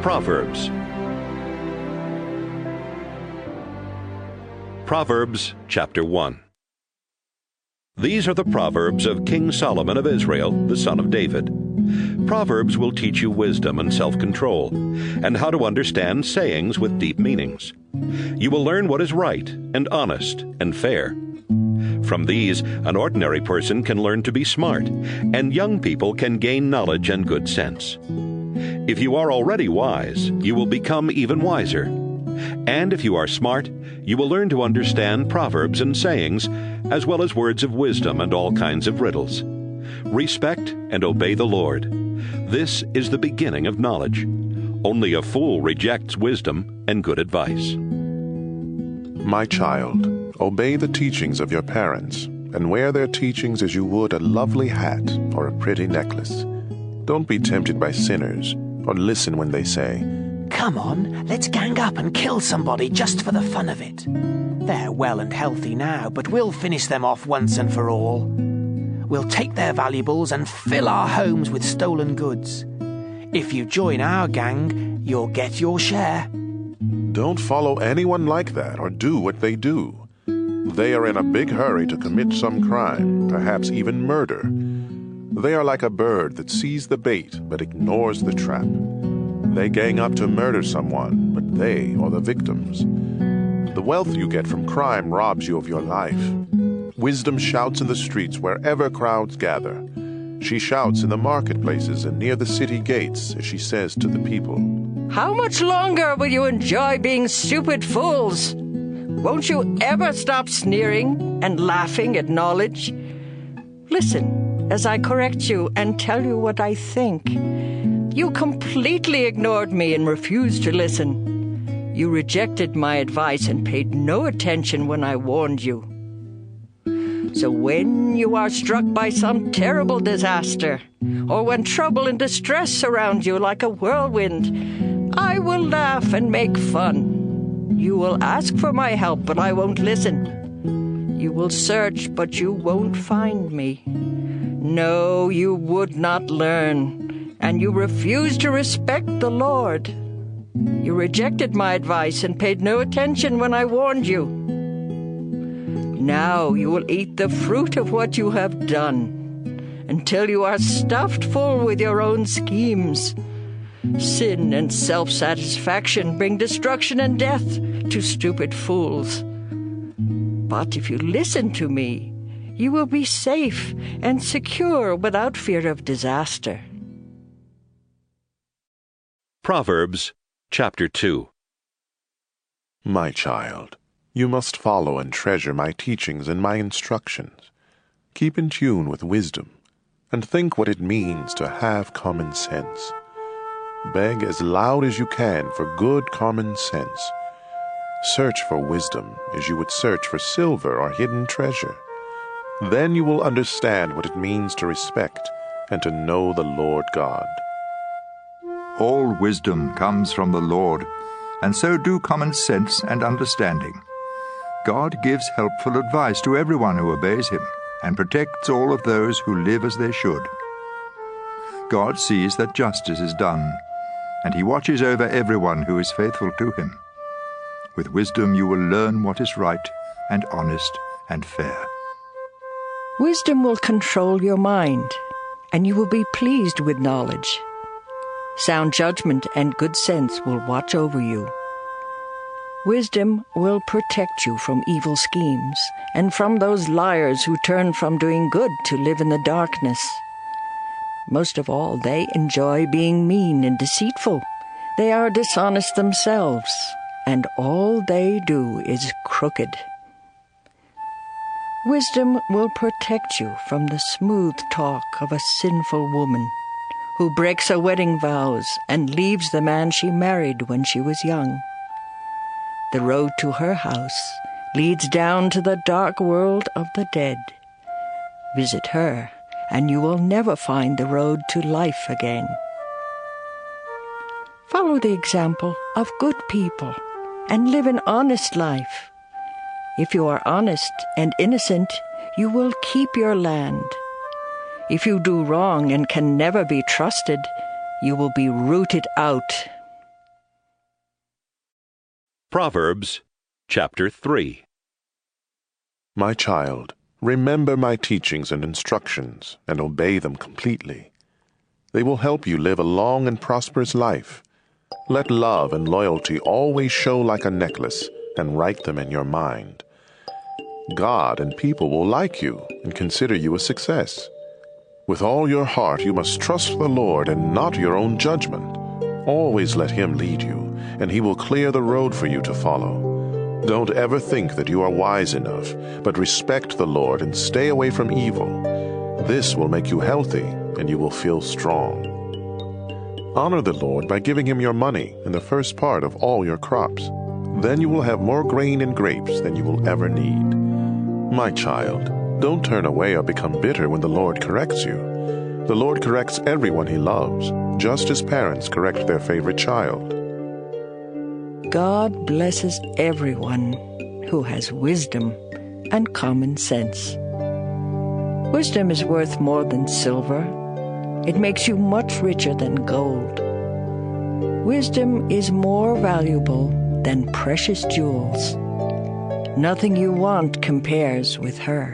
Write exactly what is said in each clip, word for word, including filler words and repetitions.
Proverbs. Proverbs chapter one. These are the Proverbs of King Solomon of Israel, the son of David. Proverbs will teach you wisdom and self-control, and how to understand sayings with deep meanings. You will learn what is right and honest and fair. From these, an ordinary person can learn to be smart, and young people can gain knowledge and good sense. If you are already wise, you will become even wiser. And if you are smart, you will learn to understand proverbs and sayings, as well as words of wisdom and all kinds of riddles. Respect and obey the Lord. This is the beginning of knowledge. Only a fool rejects wisdom and good advice. My child, obey the teachings of your parents, and wear their teachings as you would a lovely hat or a pretty necklace. Don't be tempted by sinners, or listen when they say, "Come on, let's gang up and kill somebody just for the fun of it. They're well and healthy now, but we'll finish them off once and for all. We'll take their valuables and fill our homes with stolen goods. If you join our gang, you'll get your share." Don't follow anyone like that or do what they do. They are in a big hurry to commit some crime, perhaps even murder. They are like a bird that sees the bait but ignores the trap. They gang up to murder someone, but they are the victims. The wealth you get from crime robs you of your life. Wisdom shouts in the streets wherever crowds gather. She shouts in the marketplaces and near the city gates as she says to the people, "How much longer will you enjoy being stupid fools? Won't you ever stop sneering and laughing at knowledge? Listen as I correct you and tell you what I think. You completely ignored me and refused to listen. You rejected my advice and paid no attention when I warned you. So when you are struck by some terrible disaster, or when trouble and distress surround you like a whirlwind, I will laugh and make fun. You will ask for my help, but I won't listen. You will search, but you won't find me. No, you would not learn, and you refused to respect the Lord. You rejected my advice and paid no attention when I warned you. Now you will eat the fruit of what you have done, until you are stuffed full with your own schemes. Sin and self-satisfaction bring destruction and death to stupid fools. But if you listen to me, you will be safe and secure without fear of disaster." Proverbs chapter two. My child, you must follow and treasure my teachings and my instructions. Keep in tune with wisdom, and think what it means to have common sense. Beg as loud as you can for good common sense. Search for wisdom as you would search for silver or hidden treasure. Then you will understand what it means to respect and to know the Lord God. All wisdom comes from the Lord, and so do common sense and understanding. God gives helpful advice to everyone who obeys him, and protects all of those who live as they should. God sees that justice is done, and he watches over everyone who is faithful to him. With wisdom you will learn what is right and honest and fair. Wisdom will control your mind, and you will be pleased with knowledge. Sound judgment and good sense will watch over you. Wisdom will protect you from evil schemes, and from those liars who turn from doing good to live in the darkness. Most of all, they enjoy being mean and deceitful. They are dishonest themselves, and all they do is crooked. Wisdom will protect you from the smooth talk of a sinful woman who breaks her wedding vows and leaves the man she married when she was young. The road to her house leads down to the dark world of the dead. Visit her, and you will never find the road to life again. Follow the example of good people and live an honest life. If you are honest and innocent, you will keep your land. If you do wrong and can never be trusted, you will be rooted out. Proverbs chapter three. My child, remember my teachings and instructions, and obey them completely. They will help you live a long and prosperous life. Let love and loyalty always show like a necklace, and write them in your mind. God and people will like you and consider you a success. With all your heart you must trust the Lord and not your own judgment. Always let Him lead you, and He will clear the road for you to follow. Don't ever think that you are wise enough, but respect the Lord and stay away from evil. This will make you healthy, and you will feel strong. Honor the Lord by giving Him your money and the first part of all your crops. Then you will have more grain and grapes than you will ever need. My child, don't turn away or become bitter when the Lord corrects you. The Lord corrects everyone He loves, just as parents correct their favorite child. God blesses everyone who has wisdom and common sense. Wisdom is worth more than silver. It makes you much richer than gold. Wisdom is more valuable than precious jewels. Nothing you want compares with her.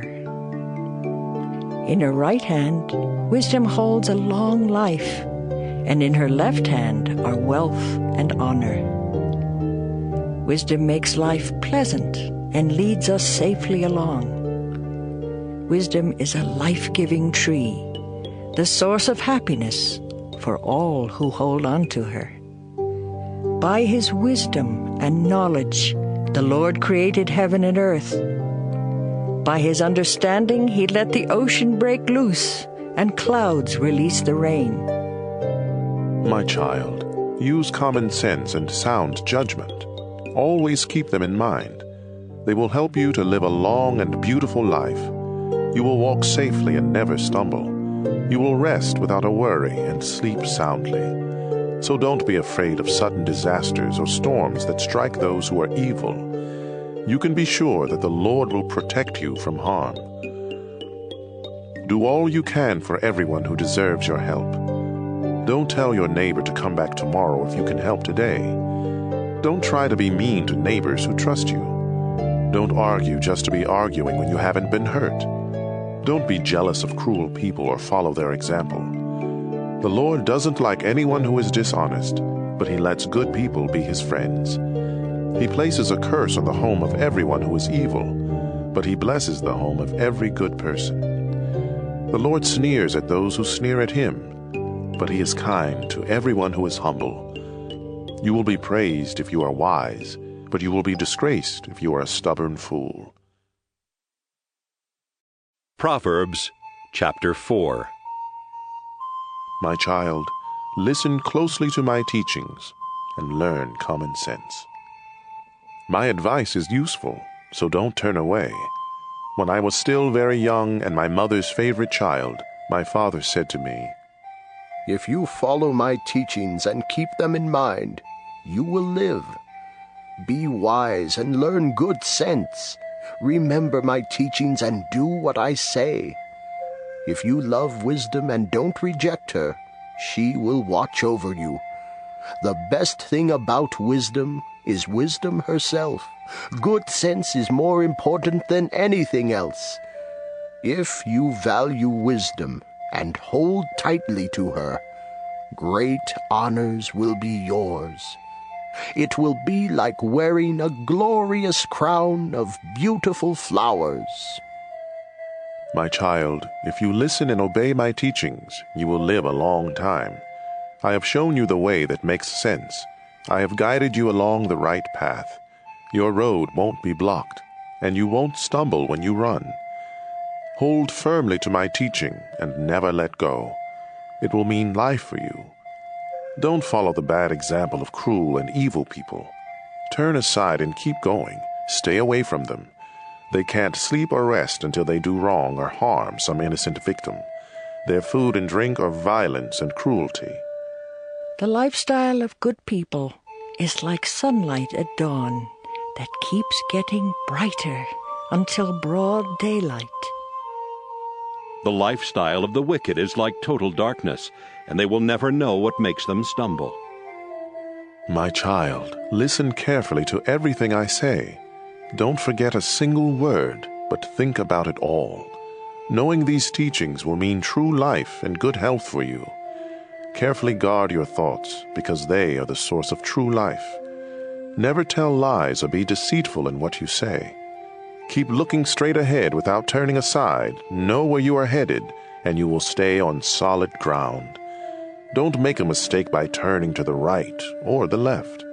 In her right hand, wisdom holds a long life, and in her left hand are wealth and honor. Wisdom makes life pleasant and leads us safely along. Wisdom is a life-giving tree, the source of happiness for all who hold on to her. By His wisdom and knowledge, the Lord created heaven and earth. By His understanding, He let the ocean break loose and clouds release the rain. My child, use common sense and sound judgment. Always keep them in mind. They will help you to live a long and beautiful life. You will walk safely and never stumble. You will rest without a worry and sleep soundly. So don't be afraid of sudden disasters or storms that strike those who are evil. You can be sure that the Lord will protect you from harm. Do all you can for everyone who deserves your help. Don't tell your neighbor to come back tomorrow if you can help today. Don't try to be mean to neighbors who trust you. Don't argue just to be arguing when you haven't been hurt. Don't be jealous of cruel people or follow their example. The Lord doesn't like anyone who is dishonest, but He lets good people be His friends. He places a curse on the home of everyone who is evil, but He blesses the home of every good person. The Lord sneers at those who sneer at Him, but He is kind to everyone who is humble. You will be praised if you are wise, but you will be disgraced if you are a stubborn fool. Proverbs chapter four. My child, listen closely to my teachings and learn common sense. My advice is useful, so don't turn away. When I was still very young and my mother's favorite child, my father said to me, "If you follow my teachings and keep them in mind, you will live. Be wise and learn good sense. Remember my teachings and do what I say. If you love wisdom and don't reject her, she will watch over you. The best thing about wisdom is wisdom herself. Good sense is more important than anything else. If you value wisdom and hold tightly to her, great honors will be yours. It will be like wearing a glorious crown of beautiful flowers." My child, if you listen and obey my teachings, you will live a long time. I have shown you the way that makes sense. I have guided you along the right path. Your road won't be blocked, and you won't stumble when you run. Hold firmly to my teaching and never let go. It will mean life for you. Don't follow the bad example of cruel and evil people. Turn aside and keep going. Stay away from them. They can't sleep or rest until they do wrong or harm some innocent victim. Their food and drink are violence and cruelty. The lifestyle of good people is like sunlight at dawn that keeps getting brighter until broad daylight. The lifestyle of the wicked is like total darkness, and they will never know what makes them stumble. My child, listen carefully to everything I say. Don't forget a single word, but think about it all. Knowing these teachings will mean true life and good health for you. Carefully guard your thoughts, because they are the source of true life. Never tell lies or be deceitful in what you say. Keep looking straight ahead without turning aside. Know where you are headed, and you will stay on solid ground. Don't make a mistake by turning to the right or the left.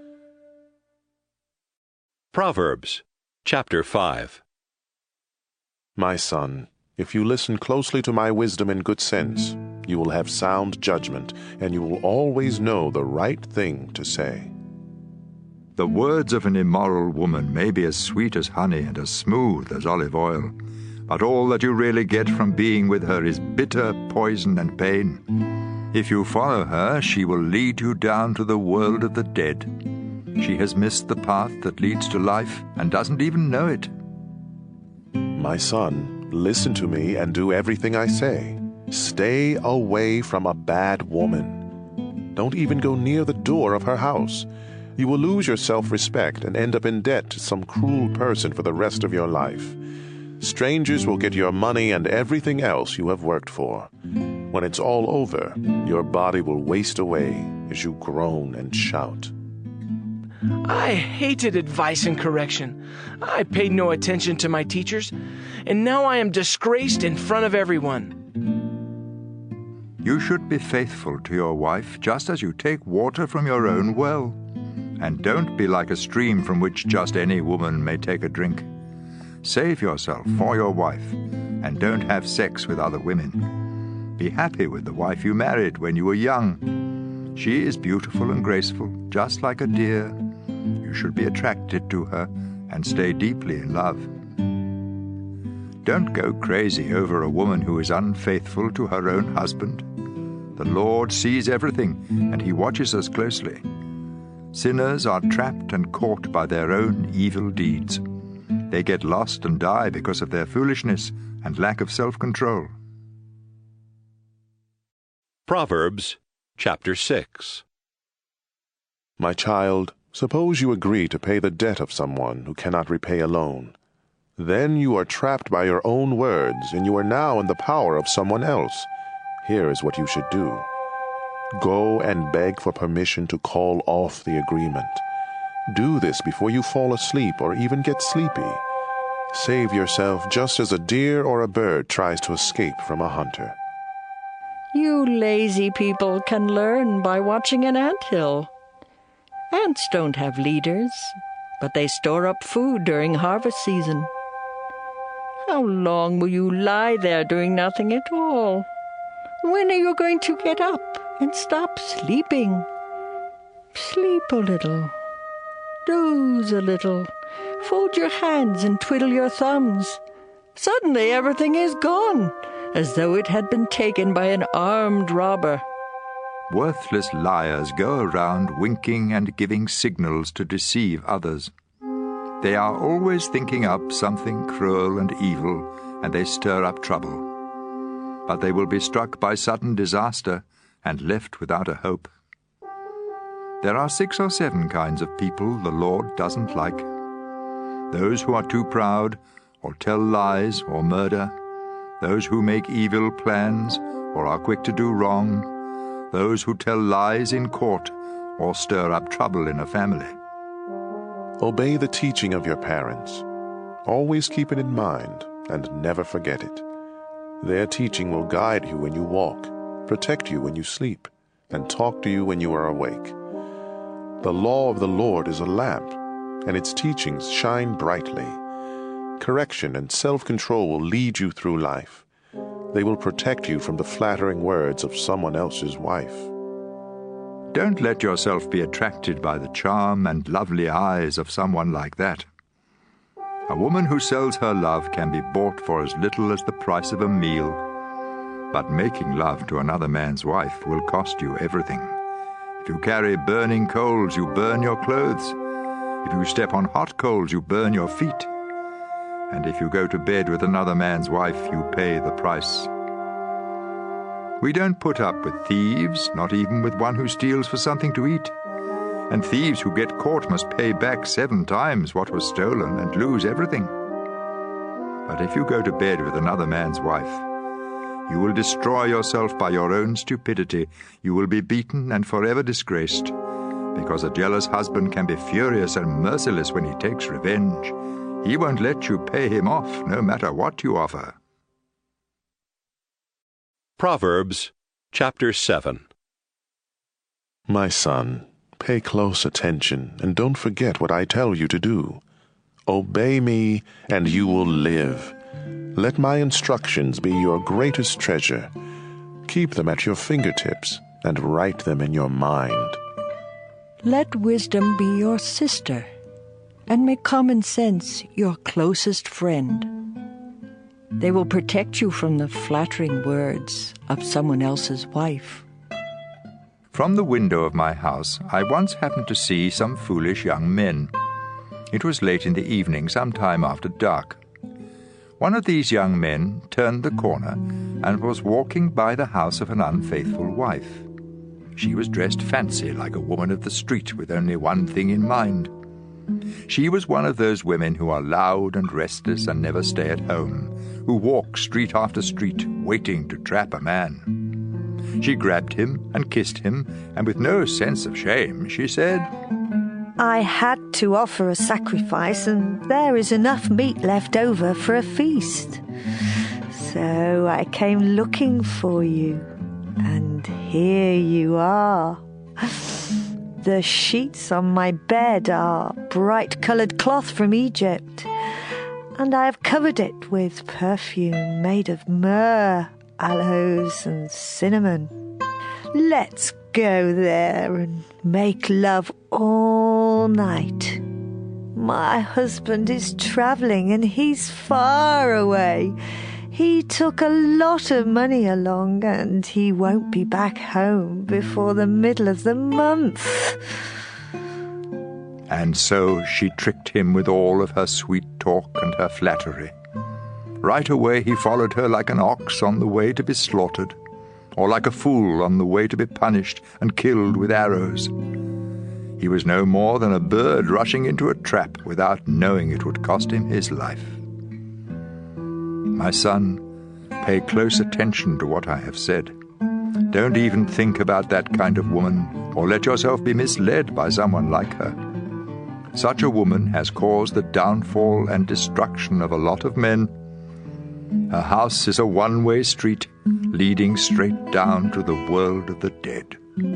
Proverbs, chapter five. My son, if you listen closely to my wisdom and good sense, you will have sound judgment, and you will always know the right thing to say. The words of an immoral woman may be as sweet as honey and as smooth as olive oil, but all that you really get from being with her is bitter poison and pain. If you follow her, she will lead you down to the world of the dead. She has missed the path that leads to life and doesn't even know it. My son, listen to me and do everything I say. Stay away from a bad woman. Don't even go near the door of her house. You will lose your self-respect and end up in debt to some cruel person for the rest of your life. Strangers will get your money and everything else you have worked for. When it's all over, your body will waste away as you groan and shout. I hated advice and correction. I paid no attention to my teachers, and now I am disgraced in front of everyone. You should be faithful to your wife just as you take water from your own well. And don't be like a stream from which just any woman may take a drink. Save yourself for your wife, and don't have sex with other women. Be happy with the wife you married when you were young. She is beautiful and graceful, just like a deer. You should be attracted to her and stay deeply in love. Don't go crazy over a woman who is unfaithful to her own husband. The Lord sees everything, and He watches us closely. Sinners are trapped and caught by their own evil deeds. They get lost and die because of their foolishness and lack of self-control. Proverbs, chapter six. My child, suppose you agree to pay the debt of someone who cannot repay a loan. Then you are trapped by your own words, and you are now in the power of someone else. Here is what you should do. Go and beg for permission to call off the agreement. Do this before you fall asleep or even get sleepy. Save yourself just as a deer or a bird tries to escape from a hunter. You lazy people can learn by watching an anthill. Ants don't have leaders, but they store up food during harvest season. How long will you lie there doing nothing at all? When are you going to get up and stop sleeping? Sleep a little. Doze a little. Fold your hands and twiddle your thumbs. Suddenly everything is gone, as though it had been taken by an armed robber. Worthless liars go around winking and giving signals to deceive others. They are always thinking up something cruel and evil, and they stir up trouble. But they will be struck by sudden disaster and left without a hope. There are six or seven kinds of people the Lord doesn't like. Those who are too proud, or tell lies, or murder. Those who make evil plans, or are quick to do wrong. Those who tell lies in court, or stir up trouble in a family. Obey the teaching of your parents. Always keep it in mind, and never forget it. Their teaching will guide you when you walk, protect you when you sleep, and talk to you when you are awake. The law of the Lord is a lamp, and its teachings shine brightly. Correction and self-control will lead you through life. They will protect you from the flattering words of someone else's wife. Don't let yourself be attracted by the charm and lovely eyes of someone like that. A woman who sells her love can be bought for as little as the price of a meal. But making love to another man's wife will cost you everything. If you carry burning coals, you burn your clothes. If you step on hot coals, you burn your feet. And if you go to bed with another man's wife, you pay the price. We don't put up with thieves, not even with one who steals for something to eat. and thieves who get caught must pay back seven times what was stolen and lose everything. But if you go to bed with another man's wife, you will destroy yourself by your own stupidity. You will be beaten and forever disgraced, because a jealous husband can be furious and merciless when he takes revenge. He won't let you pay him off, no matter what you offer. Proverbs chapter seven. My son, pay close attention and don't forget what I tell you to do. Obey me, and you will live. Let my instructions be your greatest treasure. Keep them at your fingertips and write them in your mind. Let wisdom be your sister, and make common sense your closest friend. They will protect you from the flattering words of someone else's wife. From the window of my house, I once happened to see some foolish young men. It was late in the evening, some time after dark. One of these young men turned the corner and was walking by the house of an unfaithful wife. She was dressed fancy like a woman of the street with only one thing in mind. She was one of those women who are loud and restless and never stay at home, who walk street after street waiting to trap a man. She grabbed him and kissed him, and with no sense of shame, she said, I had to offer a sacrifice, and there is enough meat left over for a feast. So I came looking for you, and here you are. The sheets on my bed are bright-coloured cloth from Egypt, and I have covered it with perfume made of myrrh, aloes, and cinnamon. Let's go there and make love all night. My husband is travelling and he's far away. He took a lot of money along and he won't be back home before the middle of the month. And so she tricked him with all of her sweet talk and her flattery. Right away he followed her like an ox on the way to be slaughtered, or like a fool on the way to be punished and killed with arrows. He was no more than a bird rushing into a trap without knowing it would cost him his life. My son, pay close attention to what I have said. Don't even think about that kind of woman, or let yourself be misled by someone like her. Such a woman has caused the downfall and destruction of a lot of men. Her house is a one-way street leading straight down to the world of the dead.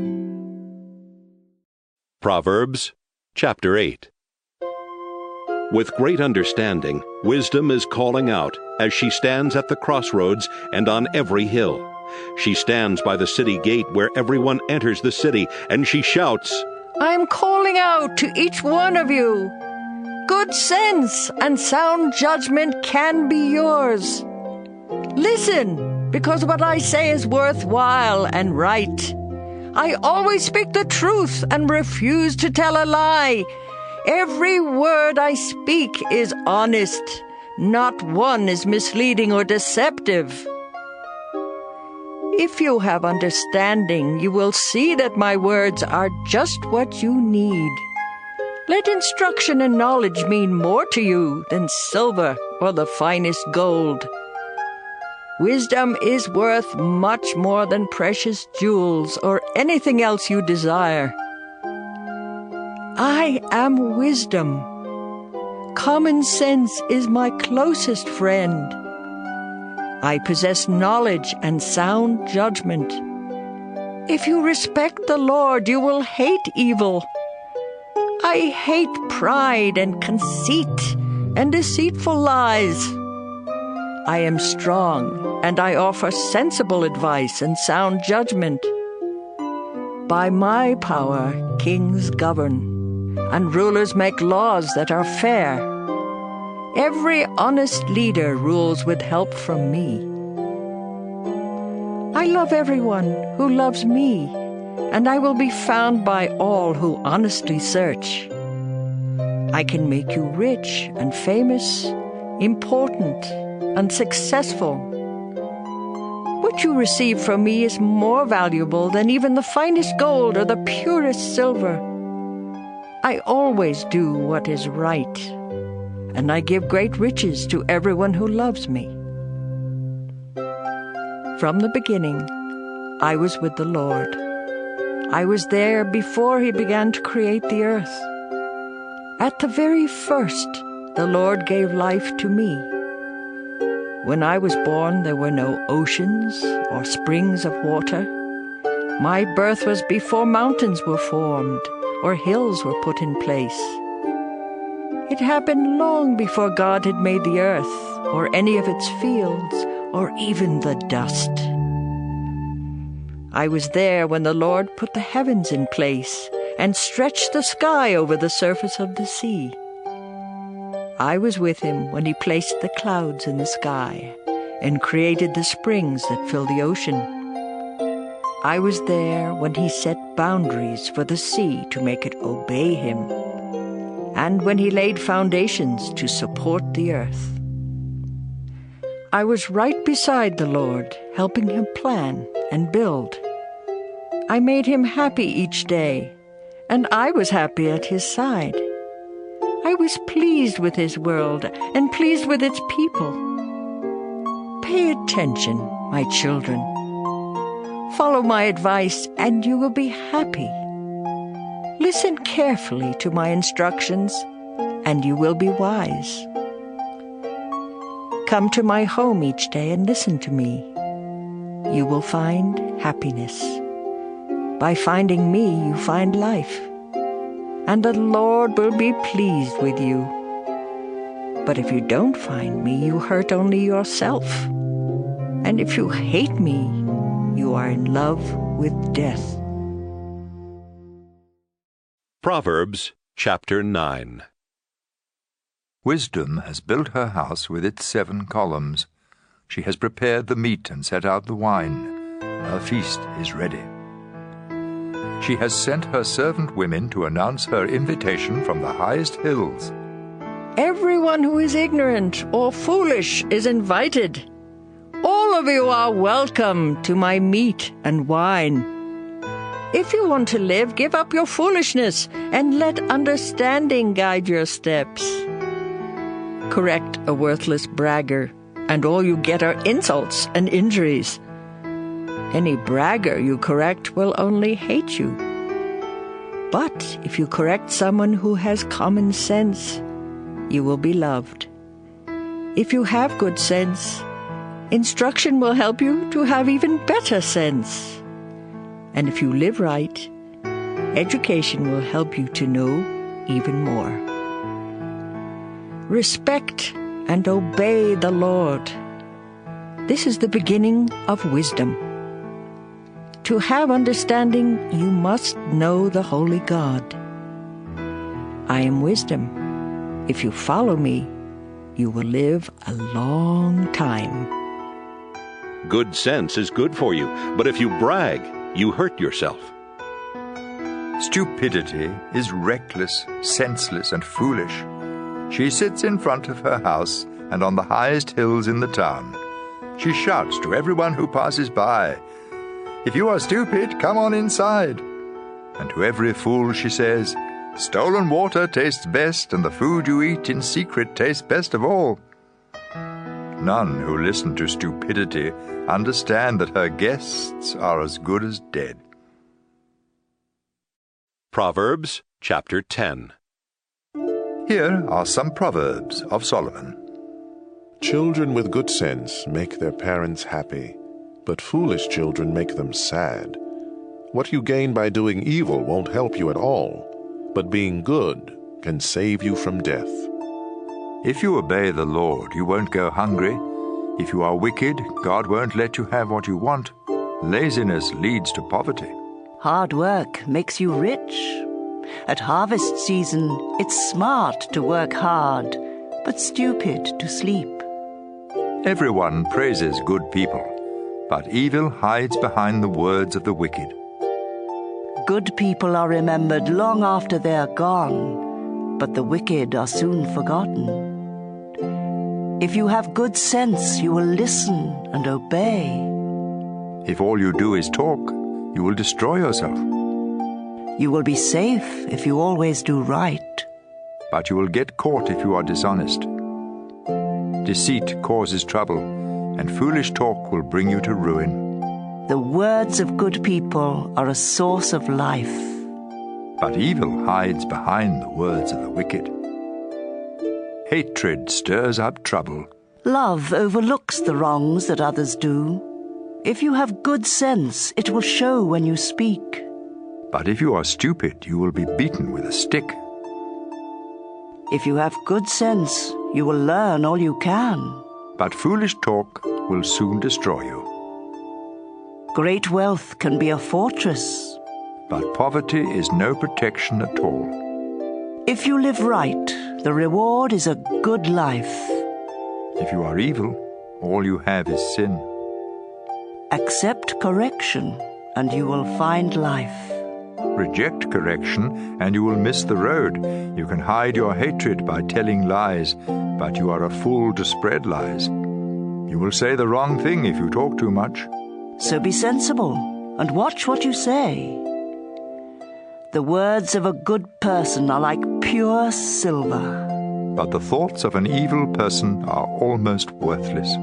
Proverbs chapter eight. With great understanding, wisdom is calling out as she stands at the crossroads and on every hill. She stands by the city gate where everyone enters the city, and she shouts, I'm calling out to each one of you. Good sense and sound judgment can be yours. Listen, because what I say is worthwhile and right. I always speak the truth and refuse to tell a lie. Every word I speak is honest. Not one is misleading or deceptive. If you have understanding, you will see that my words are just what you need. Let instruction and knowledge mean more to you than silver or the finest gold. Wisdom is worth much more than precious jewels or anything else you desire. I am wisdom. Common sense is my closest friend. I possess knowledge and sound judgment. If you respect the Lord, you will hate evil. I hate pride and conceit and deceitful lies. I am strong, and I offer sensible advice and sound judgment. By my power, kings govern, and rulers make laws that are fair. Every honest leader rules with help from me. I love everyone who loves me, and I will be found by all who honestly search. I can make you rich and famous, important and successful. What you receive from me is more valuable than even the finest gold or the purest silver. I always do what is right, and I give great riches to everyone who loves me. From the beginning, I was with the Lord. I was there before He began to create the earth. At the very first, the Lord gave life to me. When I was born, there were no oceans or springs of water. My birth was before mountains were formed or hills were put in place. It happened long before God had made the earth or any of its fields or even the dust. I was there when the Lord put the heavens in place and stretched the sky over the surface of the sea. I was with Him when He placed the clouds in the sky and created the springs that fill the ocean. I was there when He set boundaries for the sea to make it obey Him, and when He laid foundations to support the earth. I was right beside the Lord, helping Him plan and build. I made Him happy each day, and I was happy at His side. I was pleased with His world and pleased with its people. Pay attention, my children. Follow my advice, and you will be happy. Listen carefully to my instructions, and you will be wise. Come to my home each day and listen to me. You will find happiness. By finding me, you find life, and the Lord will be pleased with you. But if you don't find me, you hurt only yourself. And if you hate me, you are in love with death. Proverbs chapter nine. Wisdom has built her house with its seven columns. She has prepared the meat and set out the wine. Her feast is ready. She has sent her servant women to announce her invitation from the highest hills. Everyone who is ignorant or foolish is invited. All of you are welcome to my meat and wine. If you want to live, give up your foolishness and let understanding guide your steps. Correct a worthless bragger, and all you get are insults and injuries. Any bragger you correct will only hate you. But if you correct someone who has common sense, you will be loved. If you have good sense, instruction will help you to have even better sense. And if you live right, education will help you to know even more. Respect and obey the Lord. This is the beginning of wisdom. To have understanding, you must know the Holy God. I am wisdom. If you follow me, you will live a long time. Good sense is good for you, but if you brag, you hurt yourself. Stupidity is reckless, senseless, and foolish. She sits in front of her house and on the highest hills in the town. She shouts to everyone who passes by, "If you are stupid, come on inside." And to every fool she says, "Stolen water tastes best, and the food you eat in secret tastes best of all." None who listen to stupidity understand that her guests are as good as dead. Proverbs chapter ten. Here are some Proverbs of Solomon. Children with good sense make their parents happy, but foolish children make them sad. What you gain by doing evil won't help you at all, but being good can save you from death. If you obey the Lord, you won't go hungry. If you are wicked, God won't let you have what you want. Laziness leads to poverty. Hard work makes you rich. At harvest season, it's smart to work hard, but stupid to sleep. Everyone praises good people, but evil hides behind the words of the wicked. Good people are remembered long after they're gone, but the wicked are soon forgotten. If you have good sense, you will listen and obey. If all you do is talk, you will destroy yourself. You will be safe if you always do right. But you will get caught if you are dishonest. Deceit causes trouble, and foolish talk will bring you to ruin. The words of good people are a source of life. But evil hides behind the words of the wicked. Hatred stirs up trouble. Love overlooks the wrongs that others do. If you have good sense, it will show when you speak. But if you are stupid, you will be beaten with a stick. If you have good sense, you will learn all you can. But foolish talk will soon destroy you. Great wealth can be a fortress. But poverty is no protection at all. If you live right, the reward is a good life. If you are evil, all you have is sin. Accept correction, and you will find life. Reject correction, and you will miss the road. You can hide your hatred by telling lies, but you are a fool to spread lies. You will say the wrong thing if you talk too much. So be sensible, and watch what you say. The words of a good person are like pure silver. But the thoughts of an evil person are almost worthless.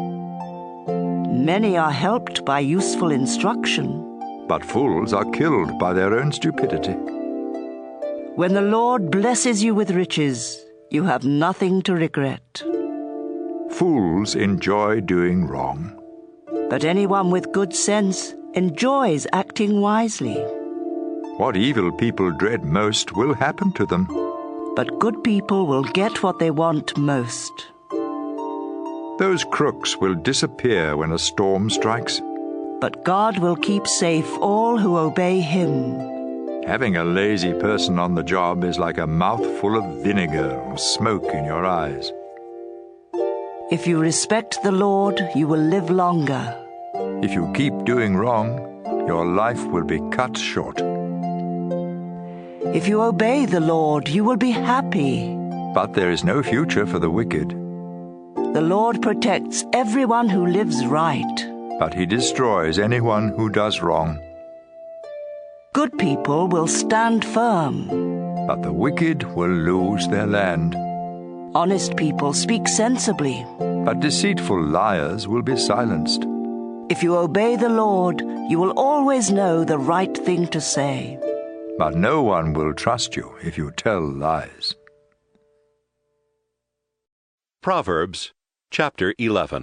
Many are helped by useful instruction. But fools are killed by their own stupidity. When the Lord blesses you with riches, you have nothing to regret. Fools enjoy doing wrong. But anyone with good sense enjoys acting wisely. What evil people dread most will happen to them. But good people will get what they want most. Those crooks will disappear when a storm strikes. But God will keep safe all who obey Him. Having a lazy person on the job is like a mouthful of vinegar or smoke in your eyes. If you respect the Lord, you will live longer. If you keep doing wrong, your life will be cut short. If you obey the Lord, you will be happy. But there is no future for the wicked. The Lord protects everyone who lives right. But He destroys anyone who does wrong. Good people will stand firm. But the wicked will lose their land. Honest people speak sensibly. But deceitful liars will be silenced. If you obey the Lord, you will always know the right thing to say. But no one will trust you if you tell lies. Proverbs chapter eleven.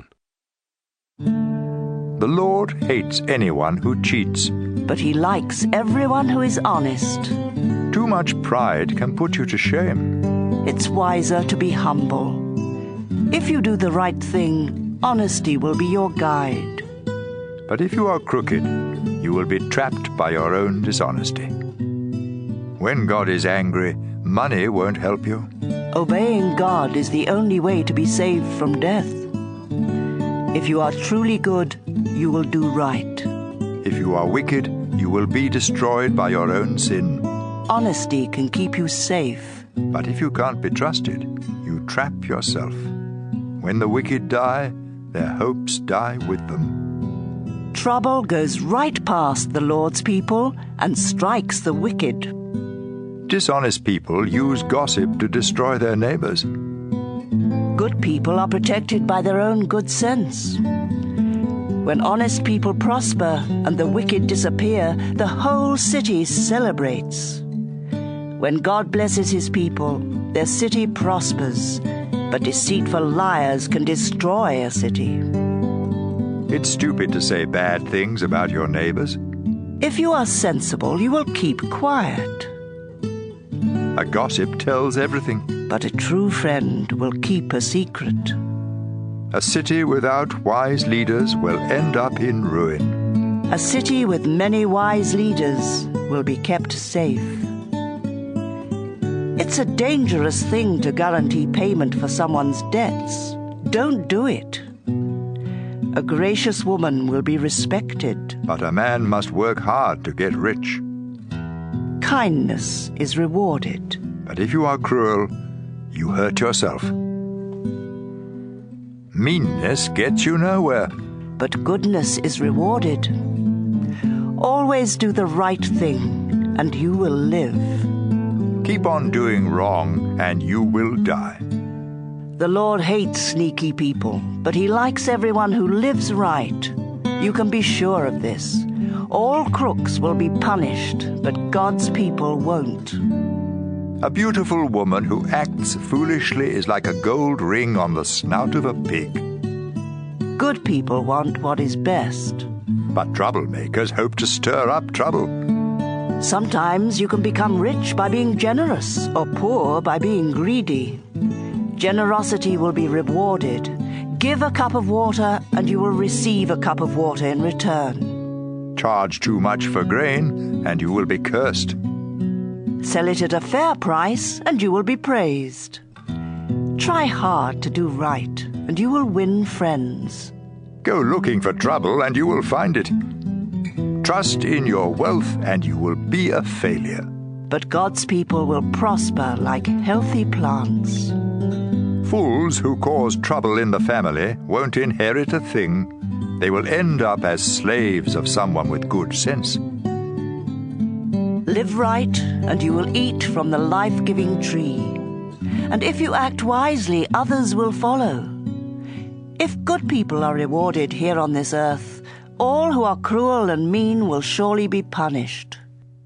The Lord hates anyone who cheats. But He likes everyone who is honest. Too much pride can put you to shame. It's wiser to be humble. If you do the right thing, honesty will be your guide. But if you are crooked, you will be trapped by your own dishonesty. When God is angry, money won't help you. Obeying God is the only way to be saved from death. If you are truly good, you will do right. If you are wicked, you will be destroyed by your own sin. Honesty can keep you safe. But if you can't be trusted, you trap yourself. When the wicked die, their hopes die with them. Trouble goes right past the Lord's people and strikes the wicked. Dishonest people use gossip to destroy their neighbors. Good people are protected by their own good sense. When honest people prosper and the wicked disappear, the whole city celebrates. When God blesses His people, their city prospers, but deceitful liars can destroy a city. It's stupid to say bad things about your neighbors. If you are sensible, you will keep quiet. A gossip tells everything. But a true friend will keep a secret. A city without wise leaders will end up in ruin. A city with many wise leaders will be kept safe. It's a dangerous thing to guarantee payment for someone's debts. Don't do it. A gracious woman will be respected. But a man must work hard to get rich. Kindness is rewarded. But if you are cruel, you hurt yourself. Meanness gets you nowhere. But goodness is rewarded. Always do the right thing, and you will live. Keep on doing wrong, and you will die. The Lord hates sneaky people, but he likes everyone who lives right. You can be sure of this. All crooks will be punished, but God's people won't. A beautiful woman who acts foolishly is like a gold ring on the snout of a pig. Good people want what is best. But troublemakers hope to stir up trouble. Sometimes you can become rich by being generous, or poor by being greedy. Generosity will be rewarded. Give a cup of water, and you will receive a cup of water in return. Charge too much for grain, and you will be cursed. Sell it at a fair price, and you will be praised. Try hard to do right, and you will win friends. Go looking for trouble, and you will find it. Trust in your wealth, and you will be a failure. But God's people will prosper like healthy plants. Fools who cause trouble in the family won't inherit a thing. They will end up as slaves of someone with good sense. Live right, and you will eat from the life-giving tree. And if you act wisely, others will follow. If good people are rewarded here on this earth, all who are cruel and mean will surely be punished.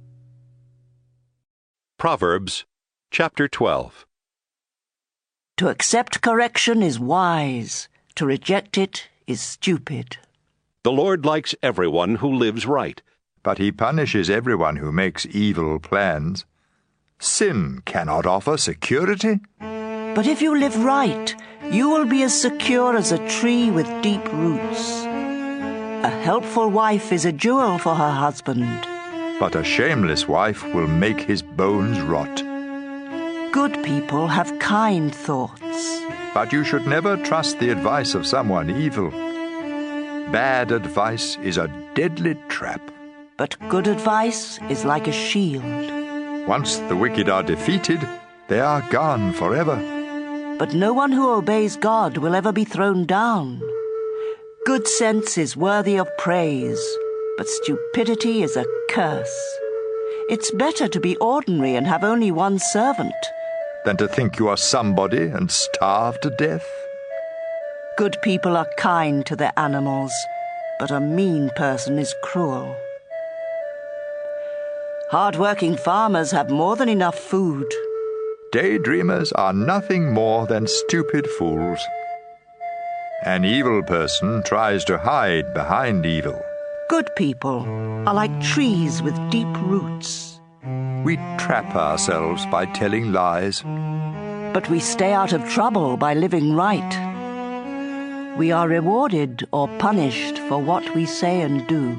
Proverbs chapter twelve. To accept correction is wise. To reject it is stupid. The Lord likes everyone who lives right, but he punishes everyone who makes evil plans. Sin cannot offer security. But if you live right, you will be as secure as a tree with deep roots. A helpful wife is a jewel for her husband. But a shameless wife will make his bones rot. Good people have kind thoughts. But you should never trust the advice of someone evil. Bad advice is a deadly trap. But good advice is like a shield. Once the wicked are defeated, they are gone forever. But no one who obeys God will ever be thrown down. Good sense is worthy of praise, but stupidity is a curse. It's better to be ordinary and have only one servant than to think you are somebody and starve to death. Good people are kind to their animals, but a mean person is cruel. Hard-working farmers have more than enough food. Daydreamers are nothing more than stupid fools. An evil person tries to hide behind evil. Good people are like trees with deep roots. We trap ourselves by telling lies. But we stay out of trouble by living right. We are rewarded or punished for what we say and do.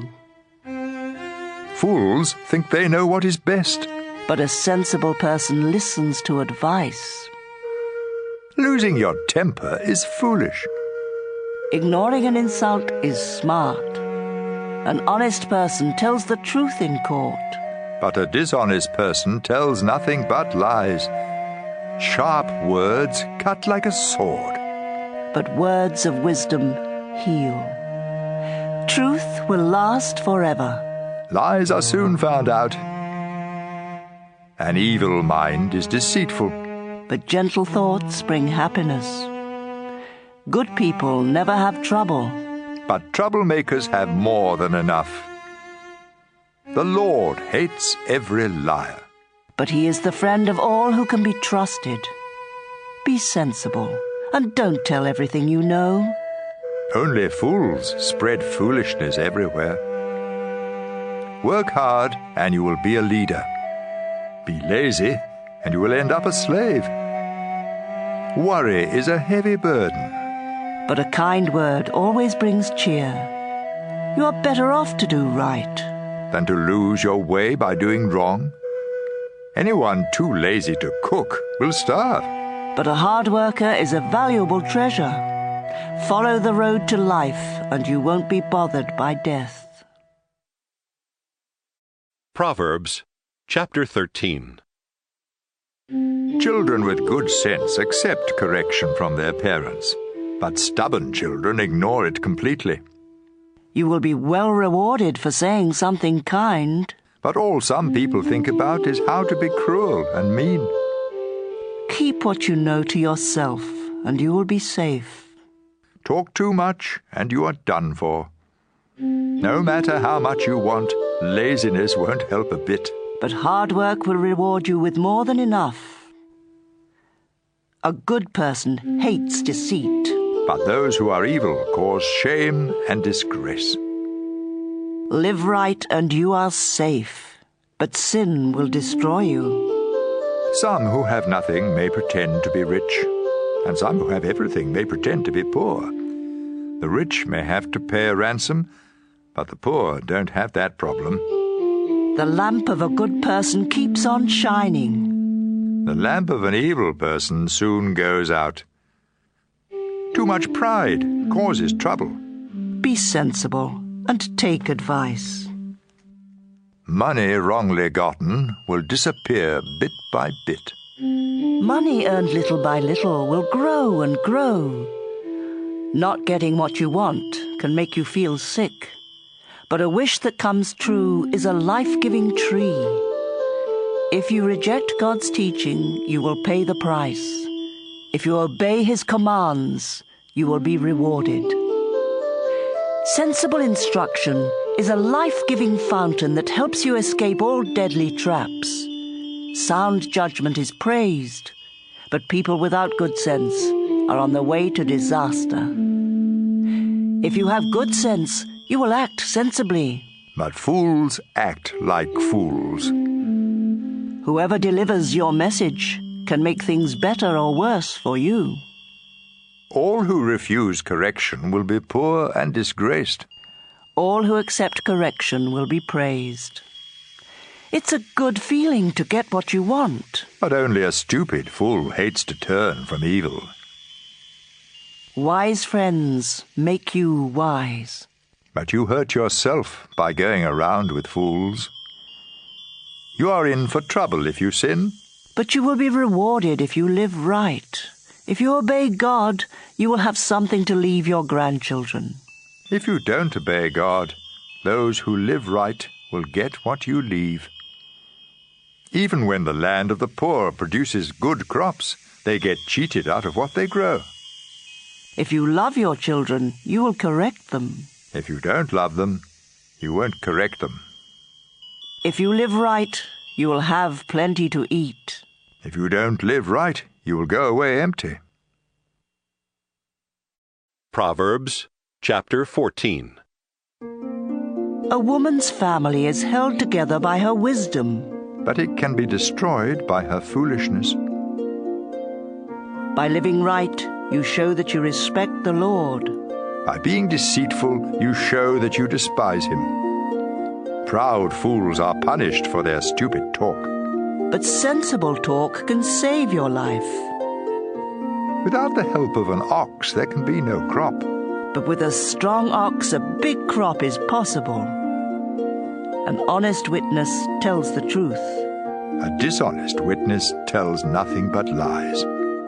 Fools think they know what is best. But a sensible person listens to advice. Losing your temper is foolish. Ignoring an insult is smart. An honest person tells the truth in court. But a dishonest person tells nothing but lies. Sharp words cut like a sword. But words of wisdom heal. Truth will last forever. Lies are soon found out. An evil mind is deceitful. But gentle thoughts bring happiness. Good people never have trouble. But troublemakers have more than enough. The Lord hates every liar. But he is the friend of all who can be trusted. Be sensible, and don't tell everything you know. Only fools spread foolishness everywhere. Work hard, and you will be a leader. Be lazy, and you will end up a slave. Worry is a heavy burden. But a kind word always brings cheer. You are better off to do right than to lose your way by doing wrong. Anyone too lazy to cook will starve. But a hard worker is a valuable treasure. Follow the road to life, and you won't be bothered by death. Proverbs chapter thirteen. Children with good sense accept correction from their parents, but stubborn children ignore it completely. You will be well rewarded for saying something kind. But all some people think about is how to be cruel and mean. Keep what you know to yourself, and you will be safe. Talk too much, and you are done for. No matter how much you want, laziness won't help a bit. But hard work will reward you with more than enough. A good person hates deceit. But those who are evil cause shame and disgrace. Live right and you are safe, but sin will destroy you. Some who have nothing may pretend to be rich, and some who have everything may pretend to be poor. The rich may have to pay a ransom, but the poor don't have that problem. The lamp of a good person keeps on shining. The lamp of an evil person soon goes out. Too much pride causes trouble. Be sensible and take advice. Money wrongly gotten will disappear bit by bit. Money earned little by little will grow and grow. Not getting what you want can make you feel sick, but a wish that comes true is a life-giving tree. If you reject God's teaching, you will pay the price. If you obey His commands, you will be rewarded. Sensible instruction is a life-giving fountain that helps you escape all deadly traps. Sound judgment is praised, but people without good sense are on the way to disaster. If you have good sense, you will act sensibly. But fools act like fools. Whoever delivers your message can make things better or worse for you. All who refuse correction will be poor and disgraced. All who accept correction will be praised. It's a good feeling to get what you want. But only a stupid fool hates to turn from evil. Wise friends make you wise. But you hurt yourself by going around with fools. You are in for trouble if you sin. But you will be rewarded if you live right. If you obey God, you will have something to leave your grandchildren. If you don't obey God, those who live right will get what you leave. Even when the land of the poor produces good crops, they get cheated out of what they grow. If you love your children, you will correct them. If you don't love them, you won't correct them. If you live right, you will have plenty to eat. If you don't live right, you will go away empty. Proverbs chapter fourteen. A woman's family is held together by her wisdom, but it can be destroyed by her foolishness. By living right, you show that you respect the Lord. By being deceitful, you show that you despise Him. Proud fools are punished for their stupid talk. But sensible talk can save your life. Without the help of an ox, there can be no crop. But with a strong ox, a big crop is possible. An honest witness tells the truth. A dishonest witness tells nothing but lies.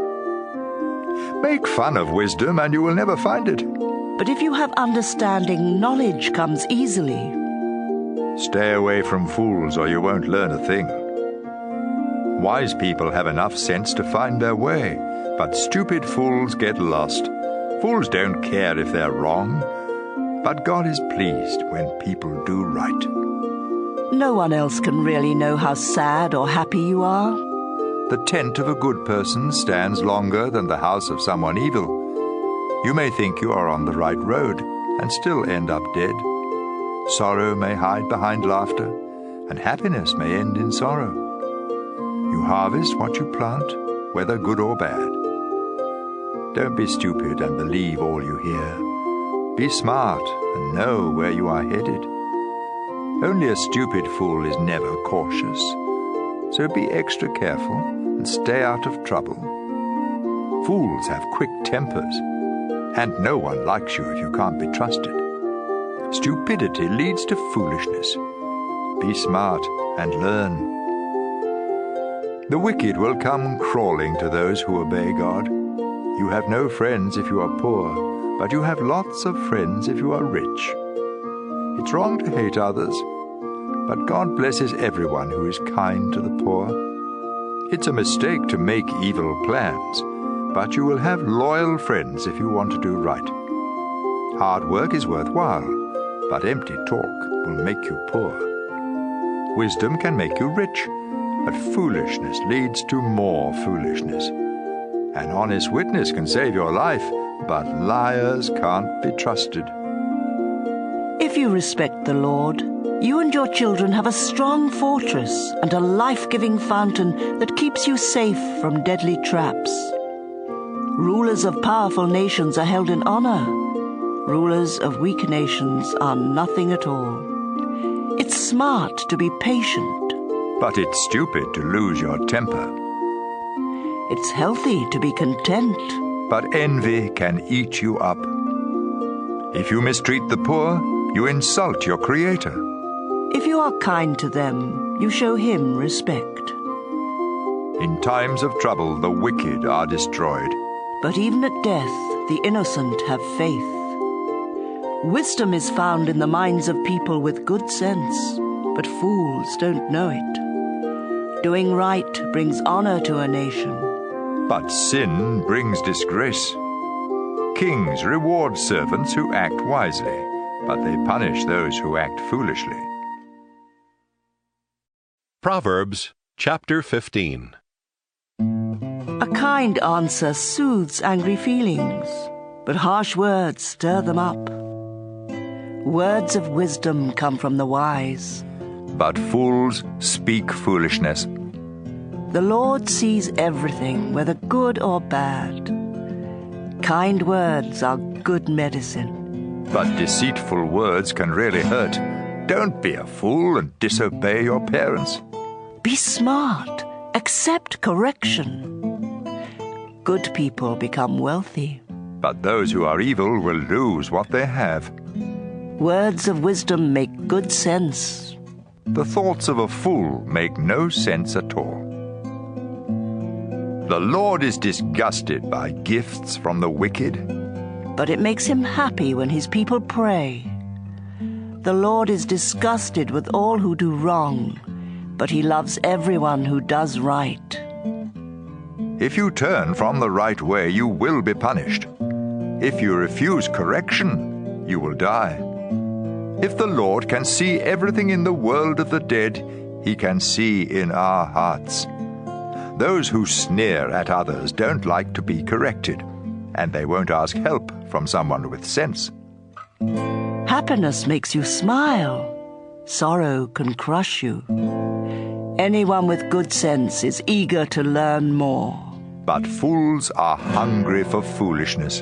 Make fun of wisdom and you will never find it. But if you have understanding, knowledge comes easily. Stay away from fools or you won't learn a thing. Wise people have enough sense to find their way, but stupid fools get lost. Fools don't care if they're wrong, but God is pleased when people do right. No one else can really know how sad or happy you are. The tent of a good person stands longer than the house of someone evil. You may think you are on the right road and still end up dead. Sorrow may hide behind laughter, and happiness may end in sorrow. You harvest what you plant, whether good or bad. Don't be stupid and believe all you hear. Be smart and know where you are headed. Only a stupid fool is never cautious. So be extra careful and stay out of trouble. Fools have quick tempers, and no one likes you if you can't be trusted. Stupidity leads to foolishness. Be smart and learn. The wicked will come crawling to those who obey God. You have no friends if you are poor, but you have lots of friends if you are rich. It's wrong to hate others, but God blesses everyone who is kind to the poor. It's a mistake to make evil plans, but you will have loyal friends if you want to do right. Hard work is worthwhile, but empty talk will make you poor. Wisdom can make you rich, but foolishness leads to more foolishness. An honest witness can save your life, but liars can't be trusted. If you respect the Lord, you and your children have a strong fortress and a life-giving fountain that keeps you safe from deadly traps. Rulers of powerful nations are held in honor. Rulers of weak nations are nothing at all. It's smart to be patient. But it's stupid to lose your temper. It's healthy to be content. But envy can eat you up. If you mistreat the poor, you insult your Creator. If you are kind to them, you show him respect. In times of trouble, the wicked are destroyed. But even at death, the innocent have faith. Wisdom is found in the minds of people with good sense, but fools don't know it. Doing right brings honor to a nation. But sin brings disgrace. Kings reward servants who act wisely, but they punish those who act foolishly. Proverbs chapter fifteen. A kind answer soothes angry feelings, but harsh words stir them up. Words of wisdom come from the wise, but fools speak foolishness. The Lord sees everything, whether good or bad. Kind words are good medicine. But deceitful words can really hurt. Don't be a fool and disobey your parents. Be smart. Accept correction. Good people become wealthy. But those who are evil will lose what they have. Words of wisdom make good sense. The thoughts of a fool make no sense at all. The Lord is disgusted by gifts from the wicked, but it makes him happy when his people pray. The Lord is disgusted with all who do wrong, but he loves everyone who does right. If you turn from the right way, you will be punished. If you refuse correction, you will die. If the Lord can see everything in the world of the dead, he can see in our hearts. Those who sneer at others don't like to be corrected, and they won't ask help from someone with sense. Happiness makes you smile. Sorrow can crush you. Anyone with good sense is eager to learn more. But fools are hungry for foolishness.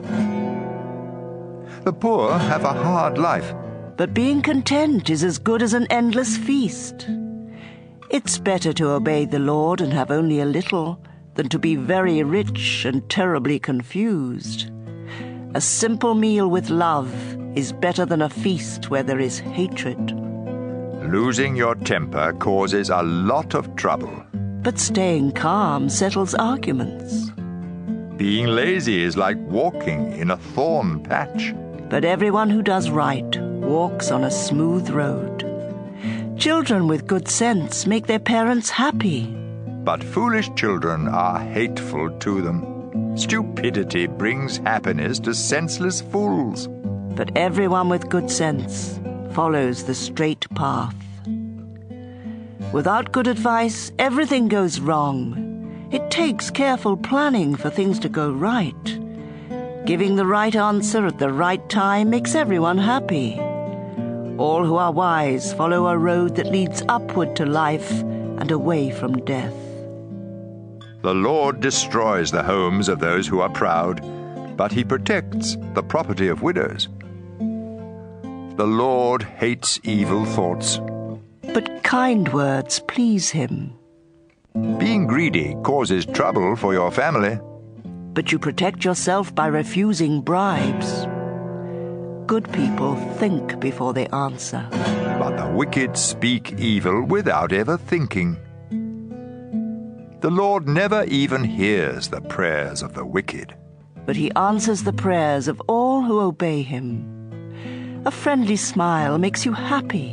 The poor have a hard life. But being content is as good as an endless feast. It's better to obey the Lord and have only a little than to be very rich and terribly confused. A simple meal with love is better than a feast where there is hatred. Losing your temper causes a lot of trouble. But staying calm settles arguments. Being lazy is like walking in a thorn patch. But everyone who does right walks on a smooth road. Children with good sense make their parents happy. But foolish children are hateful to them. Stupidity brings happiness to senseless fools. But everyone with good sense follows the straight path. Without good advice, everything goes wrong. It takes careful planning for things to go right. Giving the right answer at the right time makes everyone happy. All who are wise follow a road that leads upward to life and away from death. The Lord destroys the homes of those who are proud, but he protects the property of widows. The Lord hates evil thoughts, but kind words please him. Being greedy causes trouble for your family, but you protect yourself by refusing bribes. Good people think before they answer. But the wicked speak evil without ever thinking. The Lord never even hears the prayers of the wicked, but he answers the prayers of all who obey him. A friendly smile makes you happy,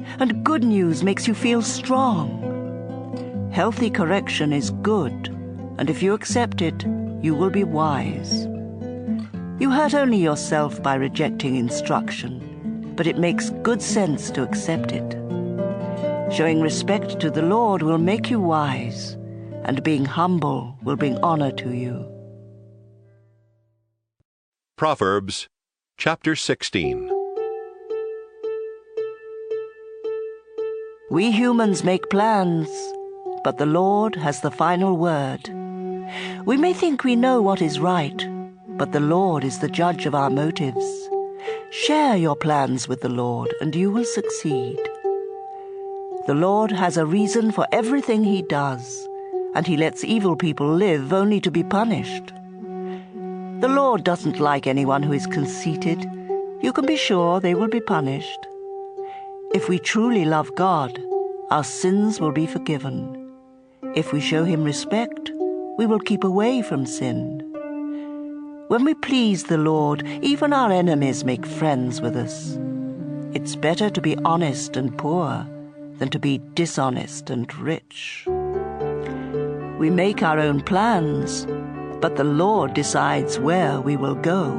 and good news makes you feel strong. Healthy correction is good, and if you accept it, you will be wise. You hurt only yourself by rejecting instruction, but it makes good sense to accept it. Showing respect to the Lord will make you wise, and being humble will bring honor to you. Proverbs chapter sixteen. We humans make plans, but the Lord has the final word. We may think we know what is right, but the Lord is the judge of our motives. Share your plans with the Lord, and you will succeed. The Lord has a reason for everything he does, and he lets evil people live only to be punished. The Lord doesn't like anyone who is conceited. You can be sure they will be punished. If we truly love God, our sins will be forgiven. If we show him respect, we will keep away from sin. When we please the Lord, even our enemies make friends with us. It's better to be honest and poor than to be dishonest and rich. We make our own plans, but the Lord decides where we will go.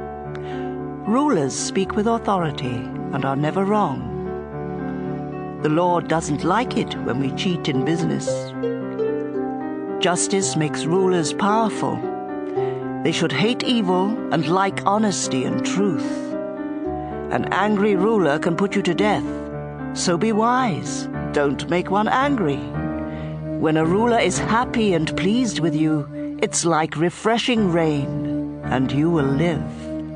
Rulers speak with authority and are never wrong. The Lord doesn't like it when we cheat in business. Justice makes rulers powerful. They should hate evil and like honesty and truth. An angry ruler can put you to death. So be wise. Don't make one angry. When a ruler is happy and pleased with you, it's like refreshing rain, and you will live.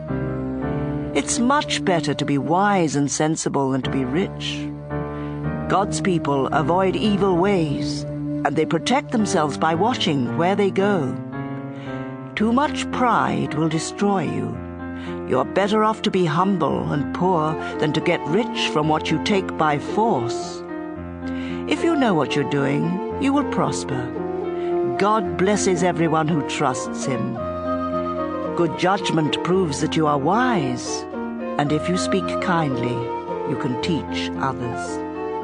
It's much better to be wise and sensible than to be rich. God's people avoid evil ways, and they protect themselves by watching where they go. Too much pride will destroy you. You're better off to be humble and poor than to get rich from what you take by force. If you know what you're doing, you will prosper. God blesses everyone who trusts him. Good judgment proves that you are wise, and if you speak kindly, you can teach others.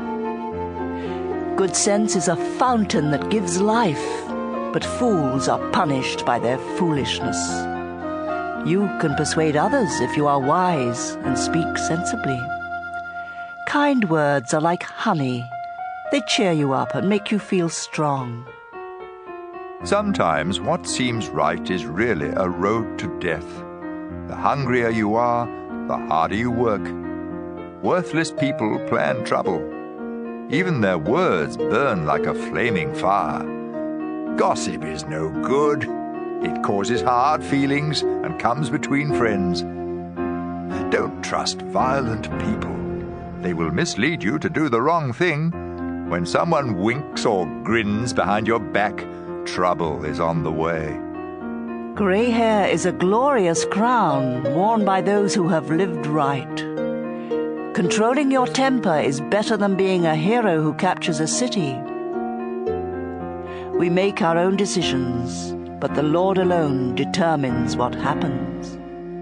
Good sense is a fountain that gives life, but fools are punished by their foolishness. You can persuade others if you are wise and speak sensibly. Kind words are like honey. They cheer you up and make you feel strong. Sometimes what seems right is really a road to death. The hungrier you are, the harder you work. Worthless people plan trouble. Even their words burn like a flaming fire. Gossip is no good. It causes hard feelings and comes between friends. Don't trust violent people. They will mislead you to do the wrong thing. When someone winks or grins behind your back, trouble is on the way. Grey hair is a glorious crown worn by those who have lived right. Controlling your temper is better than being a hero who captures a city. We make our own decisions, but the Lord alone determines what happens.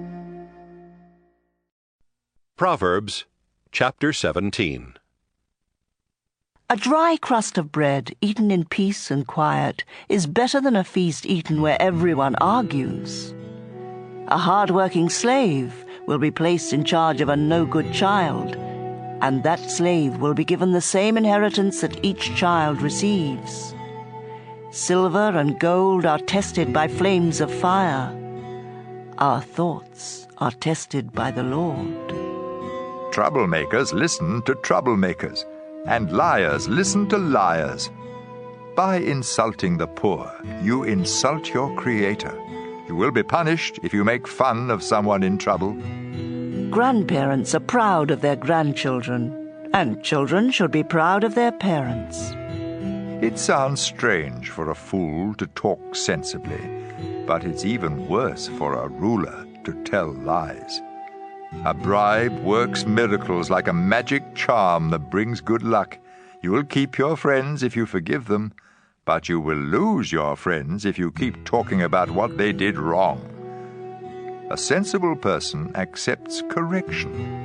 Proverbs chapter seventeen. A dry crust of bread eaten in peace and quiet is better than a feast eaten where everyone argues. A hard-working slave will be placed in charge of a no-good child, and that slave will be given the same inheritance that each child receives. Silver and gold are tested by flames of fire. Our thoughts are tested by the Lord. Troublemakers listen to troublemakers, and liars listen to liars. By insulting the poor, you insult your Creator. You will be punished if you make fun of someone in trouble. Grandparents are proud of their grandchildren, and children should be proud of their parents. It sounds strange for a fool to talk sensibly, but it's even worse for a ruler to tell lies. A bribe works miracles like a magic charm that brings good luck. You will keep your friends if you forgive them, but you will lose your friends if you keep talking about what they did wrong. A sensible person accepts correction.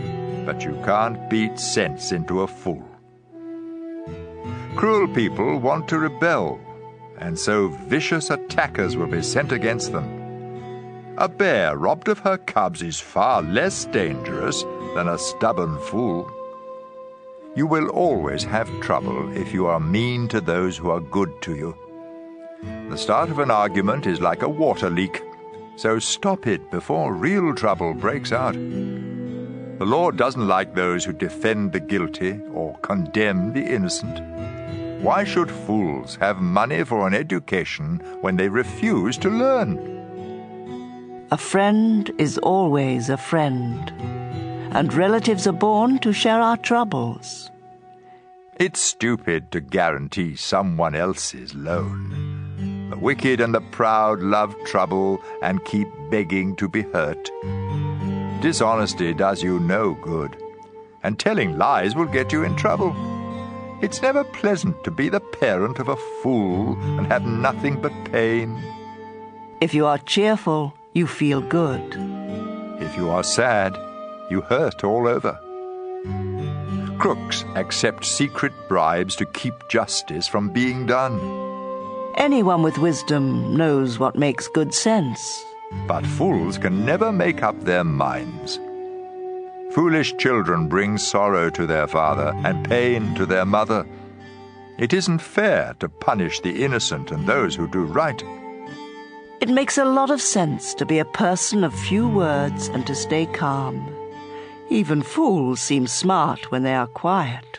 but you can't beat sense into a fool. Cruel people want to rebel, and so vicious attackers will be sent against them. A bear robbed of her cubs is far less dangerous than a stubborn fool. You will always have trouble if you are mean to those who are good to you. The start of an argument is like a water leak, so stop it before real trouble breaks out. The Lord doesn't like those who defend the guilty or condemn the innocent. Why should fools have money for an education when they refuse to learn? A friend is always a friend, and relatives are born to share our troubles. It's stupid to guarantee someone else's loan. The wicked and the proud love trouble and keep begging to be hurt. Dishonesty does you no good, and telling lies will get you in trouble. It's never pleasant to be the parent of a fool and have nothing but pain. If you are cheerful, you feel good. If you are sad, you hurt all over. Crooks accept secret bribes to keep justice from being done. Anyone with wisdom knows what makes good sense. But fools can never make up their minds. Foolish children bring sorrow to their father and pain to their mother. It isn't fair to punish the innocent and those who do right. It makes a lot of sense to be a person of few words and to stay calm. Even fools seem smart when they are quiet.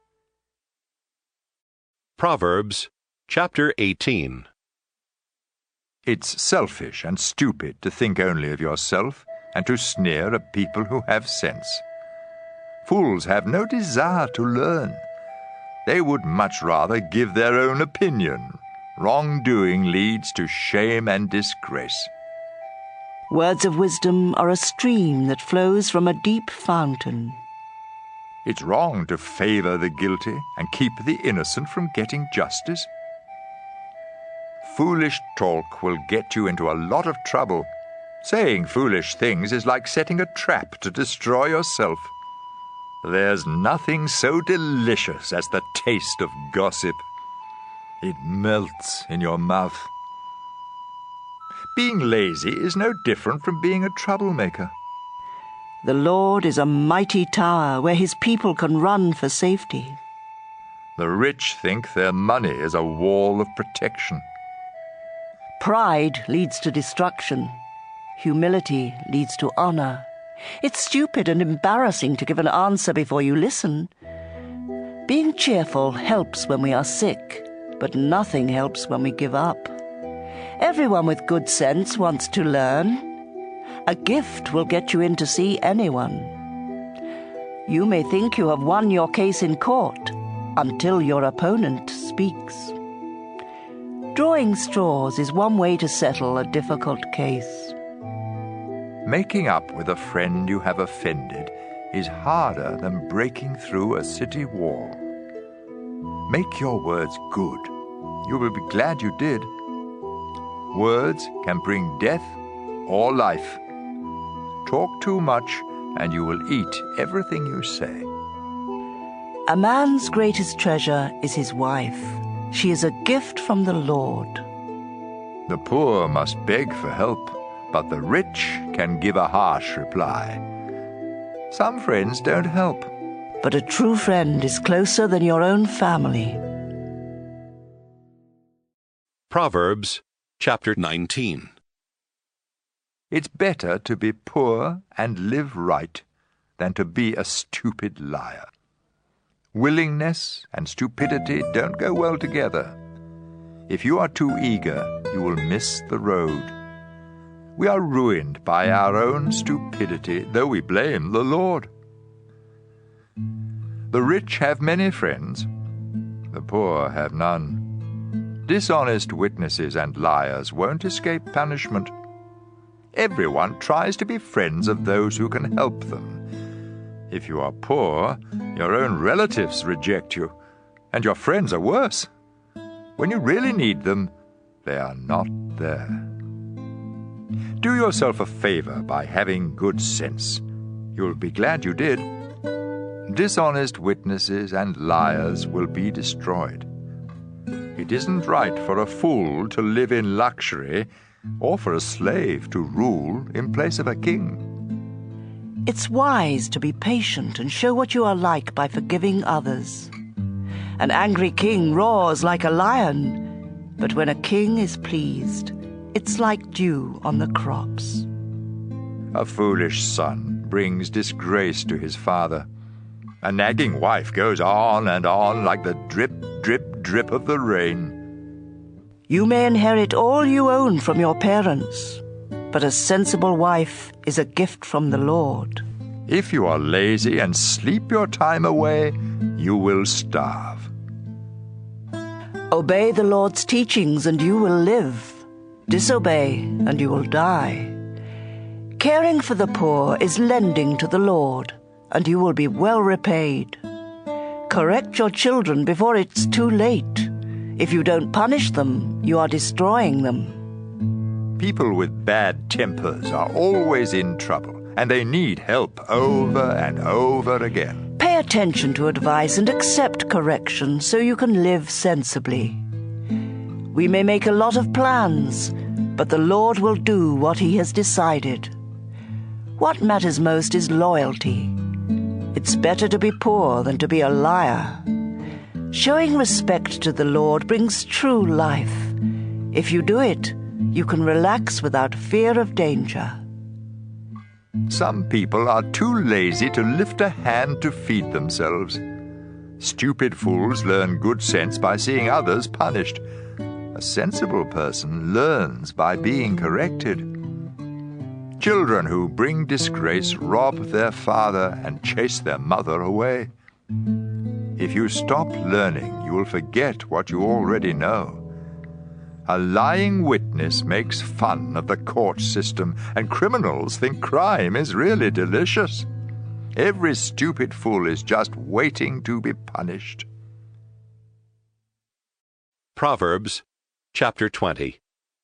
Proverbs chapter eighteen. It's selfish and stupid to think only of yourself and to sneer at people who have sense. Fools have no desire to learn. They would much rather give their own opinion. Wrongdoing leads to shame and disgrace. Words of wisdom are a stream that flows from a deep fountain. It's wrong to favor the guilty and keep the innocent from getting justice. Foolish talk will get you into a lot of trouble. Saying foolish things is like setting a trap to destroy yourself. There's nothing so delicious as the taste of gossip. It melts in your mouth. Being lazy is no different from being a troublemaker. The Lord is a mighty tower where his people can run for safety. The rich think their money is a wall of protection. Pride leads to destruction. Humility leads to honor. It's stupid and embarrassing to give an answer before you listen. Being cheerful helps when we are sick, but nothing helps when we give up. Everyone with good sense wants to learn. A gift will get you in to see anyone. You may think you have won your case in court until your opponent speaks. Drawing straws is one way to settle a difficult case. Making up with a friend you have offended is harder than breaking through a city wall. Make your words good. You will be glad you did. Words can bring death or life. Talk too much and you will eat everything you say. A man's greatest treasure is his wife. She is a gift from the Lord. The poor must beg for help, but the rich can give a harsh reply. Some friends don't help. But a true friend is closer than your own family. Proverbs chapter nineteen. It's better to be poor and live right than to be a stupid liar. Willingness and stupidity don't go well together. If you are too eager, you will miss the road. We are ruined by our own stupidity, though we blame the Lord. The rich have many friends, the poor have none. Dishonest witnesses and liars won't escape punishment. Everyone tries to be friends of those who can help them. If you are poor, your own relatives reject you, and your friends are worse. When you really need them, they are not there. Do yourself a favor by having good sense. You'll be glad you did. Dishonest witnesses and liars will be destroyed. It isn't right for a fool to live in luxury or for a slave to rule in place of a king. It's wise to be patient and show what you are like by forgiving others. An angry king roars like a lion, but when a king is pleased, it's like dew on the crops. A foolish son brings disgrace to his father. A nagging wife goes on and on like the drip, drip, drip of the rain. You may inherit all you own from your parents, but a sensible wife is a gift from the Lord. If you are lazy and sleep your time away, you will starve. Obey the Lord's teachings and you will live. Disobey and you will die. Caring for the poor is lending to the Lord, and you will be well repaid. Correct your children before it's too late. If you don't punish them, you are destroying them. People with bad tempers are always in trouble, and they need help over and over again. Pay attention to advice and accept correction so you can live sensibly. We may make a lot of plans, but the Lord will do what He has decided. What matters most is loyalty. It's better to be poor than to be a liar. Showing respect to the Lord brings true life. If you do it, you can relax without fear of danger. Some people are too lazy to lift a hand to feed themselves. Stupid fools learn good sense by seeing others punished. A sensible person learns by being corrected. Children who bring disgrace rob their father and chase their mother away. If you stop learning, you will forget what you already know. A lying witness makes fun of the court system, and criminals think crime is really delicious. Every stupid fool is just waiting to be punished. Proverbs chapter twenty.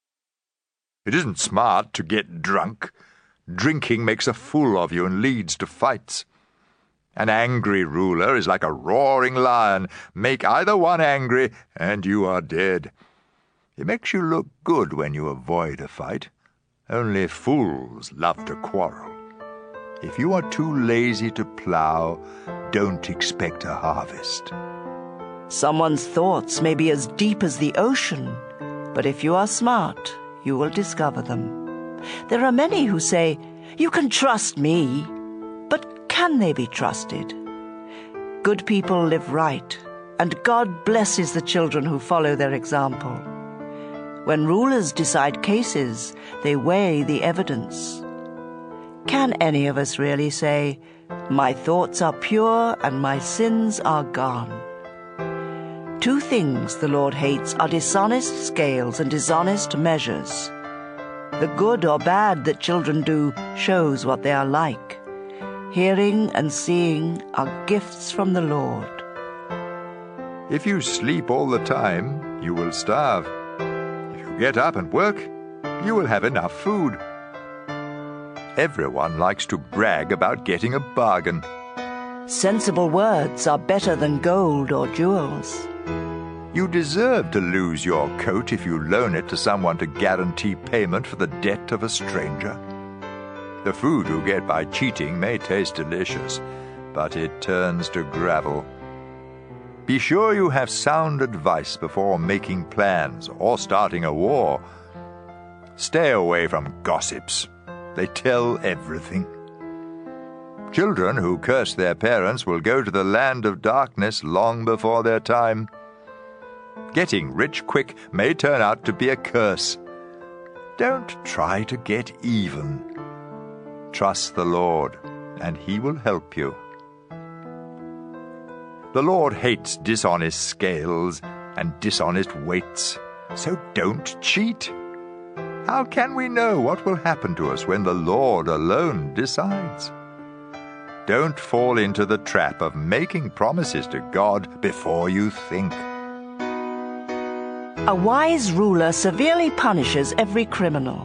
It isn't smart to get drunk. Drinking makes a fool of you and leads to fights. An angry ruler is like a roaring lion. Make either one angry, and you are dead. It makes you look good when you avoid a fight. Only fools love to quarrel. If you are too lazy to plow, don't expect a harvest. Someone's thoughts may be as deep as the ocean, but if you are smart, you will discover them. There are many who say, "You can trust me," but can they be trusted? Good people live right, and God blesses the children who follow their example. When rulers decide cases, they weigh the evidence. Can any of us really say, "My thoughts are pure and my sins are gone"? Two things the Lord hates are dishonest scales and dishonest measures. The good or bad that children do shows what they are like. Hearing and seeing are gifts from the Lord. If you sleep all the time, you will starve. If you get up and work, you will have enough food. Everyone likes to brag about getting a bargain. Sensible words are better than gold or jewels. You deserve to lose your coat if you loan it to someone to guarantee payment for the debt of a stranger. The food you get by cheating may taste delicious, but it turns to gravel. Be sure you have sound advice before making plans or starting a war. Stay away from gossips. They tell everything. Children who curse their parents will go to the land of darkness long before their time. Getting rich quick may turn out to be a curse. Don't try to get even. Trust the Lord, and He will help you. The Lord hates dishonest scales and dishonest weights, so don't cheat. How can we know what will happen to us when the Lord alone decides? Don't fall into the trap of making promises to God before you think. A wise ruler severely punishes every criminal.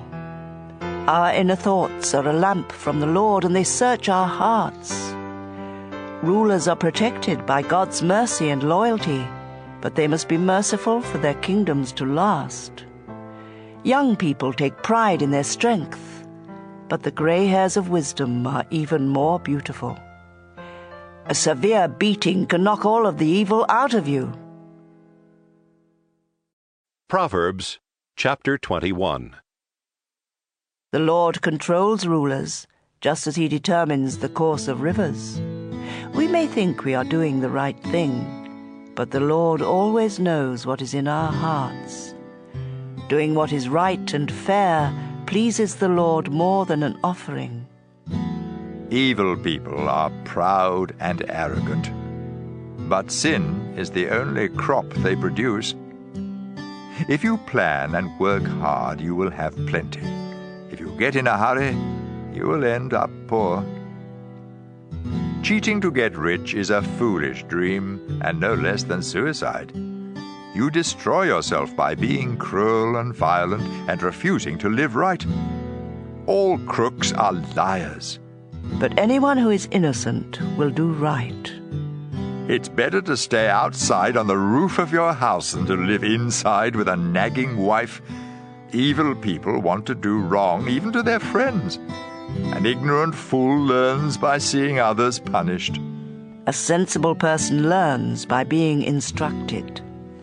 Our inner thoughts are a lamp from the Lord, and they search our hearts. Rulers are protected by God's mercy and loyalty, but they must be merciful for their kingdoms to last. Young people take pride in their strength, but the gray hairs of wisdom are even more beautiful. A severe beating can knock all of the evil out of you. Proverbs chapter twenty-one. The Lord controls rulers, just as he determines the course of rivers. We may think we are doing the right thing, but the Lord always knows what is in our hearts. Doing what is right and fair pleases the Lord more than an offering. Evil people are proud and arrogant, but sin is the only crop they produce. If you plan and work hard, you will have plenty. If you get in a hurry, you will end up poor. Cheating to get rich is a foolish dream, and no less than suicide. You destroy yourself by being cruel and violent and refusing to live right. All crooks are liars. But anyone who is innocent will do right. It's better to stay outside on the roof of your house than to live inside with a nagging wife. Evil people want to do wrong even to their friends. An ignorant fool learns by seeing others punished. A sensible person learns by being instructed.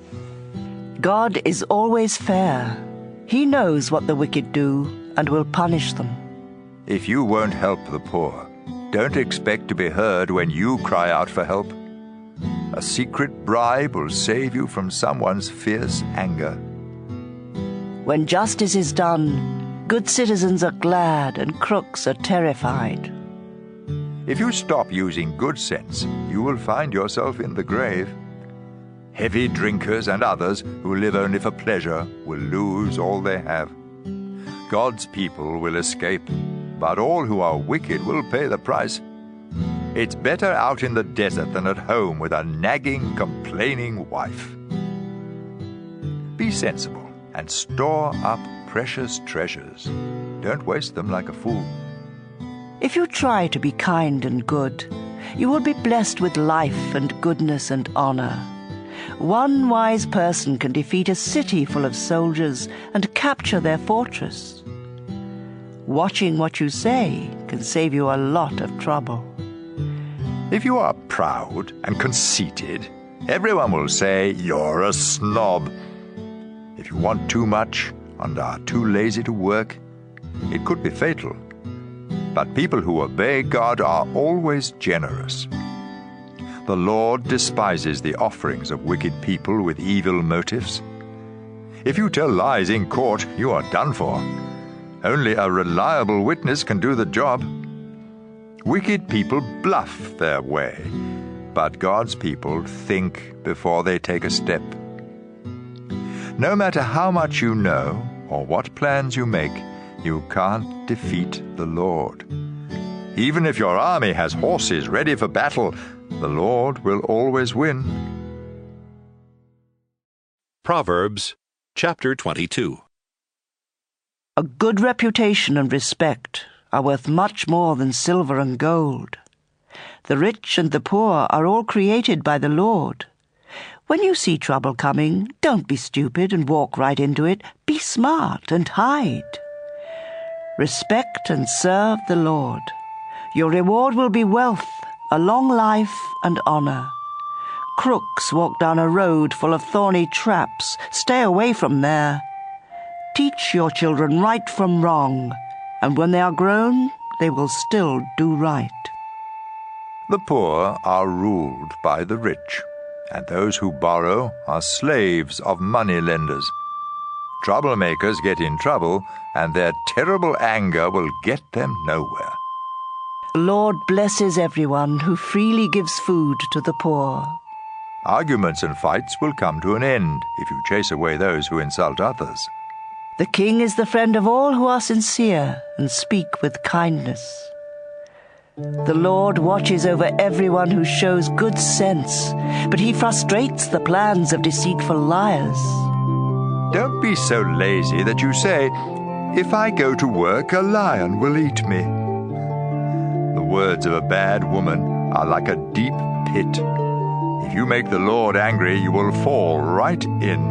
God is always fair. He knows what the wicked do and will punish them. If you won't help the poor, don't expect to be heard when you cry out for help. A secret bribe will save you from someone's fierce anger. When justice is done, good citizens are glad and crooks are terrified. If you stop using good sense, you will find yourself in the grave. Heavy drinkers and others who live only for pleasure will lose all they have. God's people will escape, but all who are wicked will pay the price. It's better out in the desert than at home with a nagging, complaining wife. Be sensible and store up precious treasures. Don't waste them like a fool. If you try to be kind and good, you will be blessed with life and goodness and honor. One wise person can defeat a city full of soldiers and capture their fortress. Watching what you say can save you a lot of trouble. If you are proud and conceited, everyone will say you're a snob. If you want too much and are too lazy to work, it could be fatal. But people who obey God are always generous. The Lord despises the offerings of wicked people with evil motives. If you tell lies in court, you are done for. Only a reliable witness can do the job. Wicked people bluff their way, but God's people think before they take a step. No matter how much you know or what plans you make, you can't defeat the Lord. Even if your army has horses ready for battle, the Lord will always win. Proverbs chapter twenty-two. A good reputation and respect are worth much more than silver and gold. The rich and the poor are all created by the Lord. When you see trouble coming, don't be stupid and walk right into it. Be smart and hide. Respect and serve the Lord. Your reward will be wealth, a long life and honor. Crooks walk down a road full of thorny traps. Stay away from there. Teach your children right from wrong, and when they are grown, they will still do right. The poor are ruled by the rich, and those who borrow are slaves of moneylenders. Troublemakers get in trouble, and their terrible anger will get them nowhere. The Lord blesses everyone who freely gives food to the poor. Arguments and fights will come to an end if you chase away those who insult others. The king is the friend of all who are sincere and speak with kindness. The Lord watches over everyone who shows good sense, but he frustrates the plans of deceitful liars. Don't be so lazy that you say, "If I go to work, a lion will eat me." The words of a bad woman are like a deep pit. If you make the Lord angry, you will fall right in.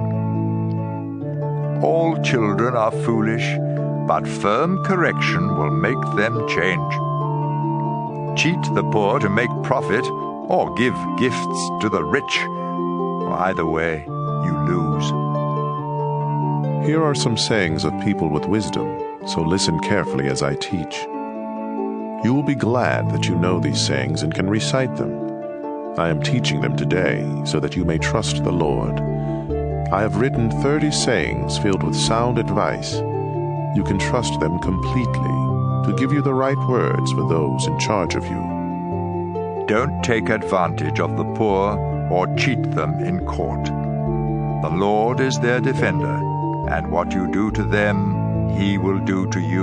All children are foolish, but firm correction will make them change. Cheat the poor to make profit, or give gifts to the rich. Either way, you lose. Here are some sayings of people with wisdom, so listen carefully as I teach. You will be glad that you know these sayings and can recite them. I am teaching them today so that you may trust the Lord. I have written thirty sayings filled with sound advice. You can trust them completely to give you the right words for those in charge of you. Don't take advantage of the poor or cheat them in court. The Lord is their defender, and what you do to them, He will do to you.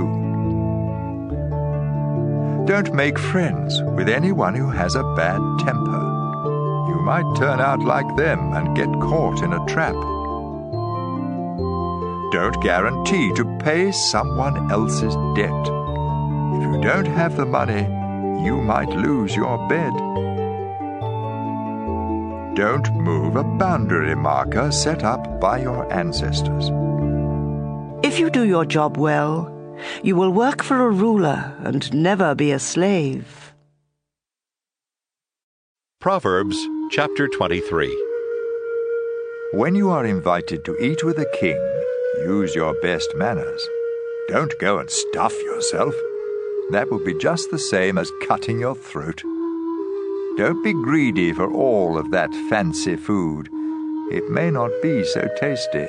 Don't make friends with anyone who has a bad temper. You might turn out like them and get caught in a trap. Don't guarantee to pay someone else's debt. If you don't have the money, you might lose your bed. Don't move a boundary marker set up by your ancestors. If you do your job well, you will work for a ruler and never be a slave. Proverbs chapter twenty-three. When you are invited to eat with a king, use your best manners. Don't go and stuff yourself. That would be just the same as cutting your throat. Don't be greedy for all of that fancy food. It may not be so tasty.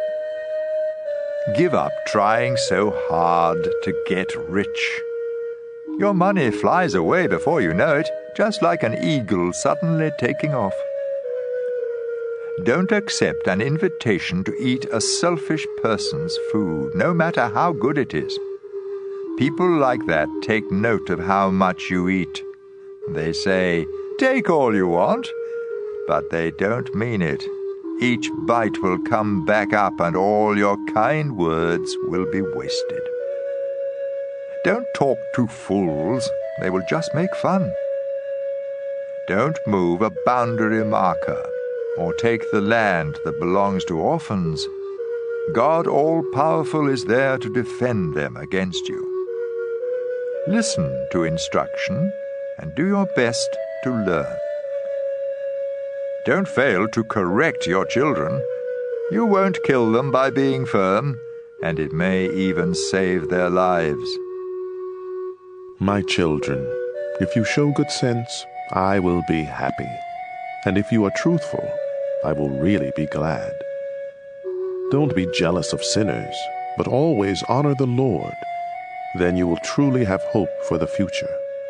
Give up trying so hard to get rich. Your money flies away before you know it, just like an eagle suddenly taking off. Don't accept an invitation to eat a selfish person's food, no matter how good it is. People like that take note of how much you eat. They say, "Take all you want," but they don't mean it. Each bite will come back up and all your kind words will be wasted. Don't talk to fools. They will just make fun. Don't move a boundary marker or take the land that belongs to orphans. God all-powerful is there to defend them against you. Listen to instruction and do your best to learn. Don't fail to correct your children. You won't kill them by being firm, and it may even save their lives. My children, if you show good sense, I will be happy. And if you are truthful, I will really be glad. Don't be jealous of sinners, but always honor the Lord. Then you will truly have hope for the future.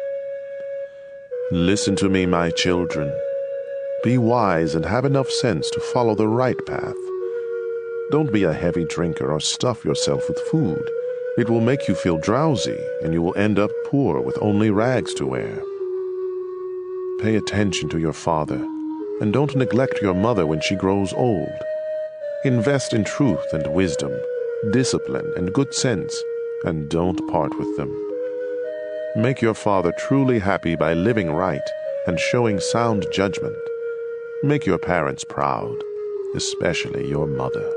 Listen to me, my children. Be wise and have enough sense to follow the right path. Don't be a heavy drinker or stuff yourself with food. It will make you feel drowsy, and you will end up poor with only rags to wear. Pay attention to your father, and don't neglect your mother when she grows old. Invest in truth and wisdom, discipline and good sense, and don't part with them. Make your father truly happy by living right and showing sound judgment. Make your parents proud, especially your mother.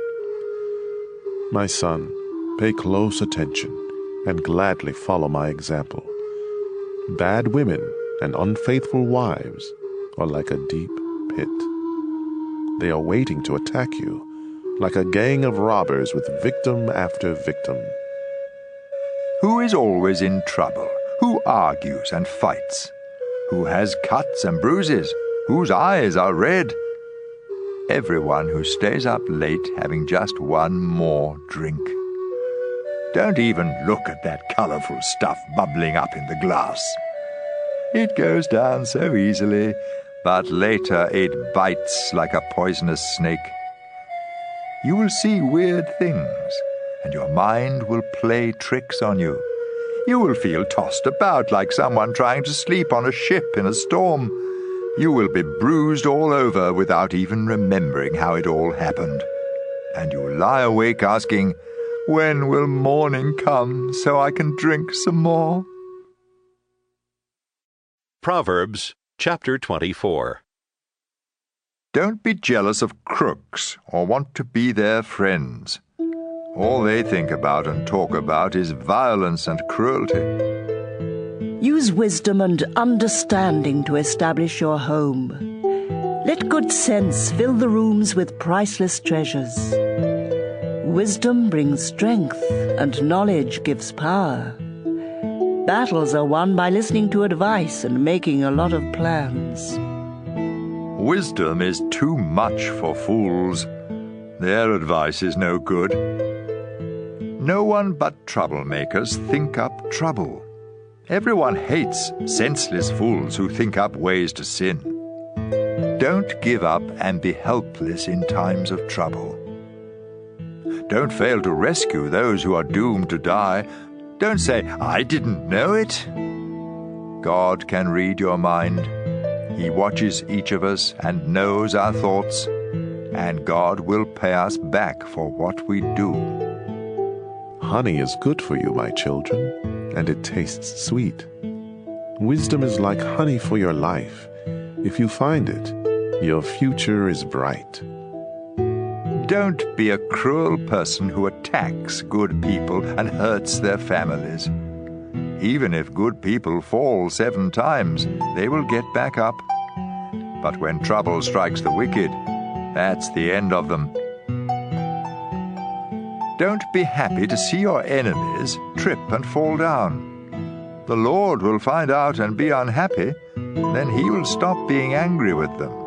My son, pay close attention and gladly follow my example. Bad women and unfaithful wives are like a deep pit. They are waiting to attack you, like a gang of robbers with victim after victim. Who is always in trouble? Who argues and fights? Who has cuts and bruises? Whose eyes are red? Everyone who stays up late having just one more drink. Don't even look at that colorful stuff bubbling up in the glass. It goes down so easily, but later it bites like a poisonous snake. You will see weird things, and your mind will play tricks on you. You will feel tossed about like someone trying to sleep on a ship in a storm. You will be bruised all over without even remembering how it all happened. And you will lie awake asking, "When will morning come so I can drink some more?" Proverbs chapter twenty-four. Don't be jealous of crooks or want to be their friends. All they think about and talk about is violence and cruelty. Use wisdom and understanding to establish your home. Let good sense fill the rooms with priceless treasures. Wisdom brings strength, and knowledge gives power. Battles are won by listening to advice and making a lot of plans. Wisdom is too much for fools. Their advice is no good. No one but troublemakers think up trouble. Everyone hates senseless fools who think up ways to sin. Don't give up and be helpless in times of trouble. Don't fail to rescue those who are doomed to die. Don't say, "I didn't know it." God can read your mind. He watches each of us and knows our thoughts, and God will pay us back for what we do. Honey is good for you, my children, and it tastes sweet. Wisdom is like honey for your life. If you find it, your future is bright. Don't be a cruel person who attacks good people and hurts their families. Even if good people fall seven times, they will get back up. But when trouble strikes the wicked, that's the end of them. Don't be happy to see your enemies trip and fall down. The Lord will find out and be unhappy, then He will stop being angry with them.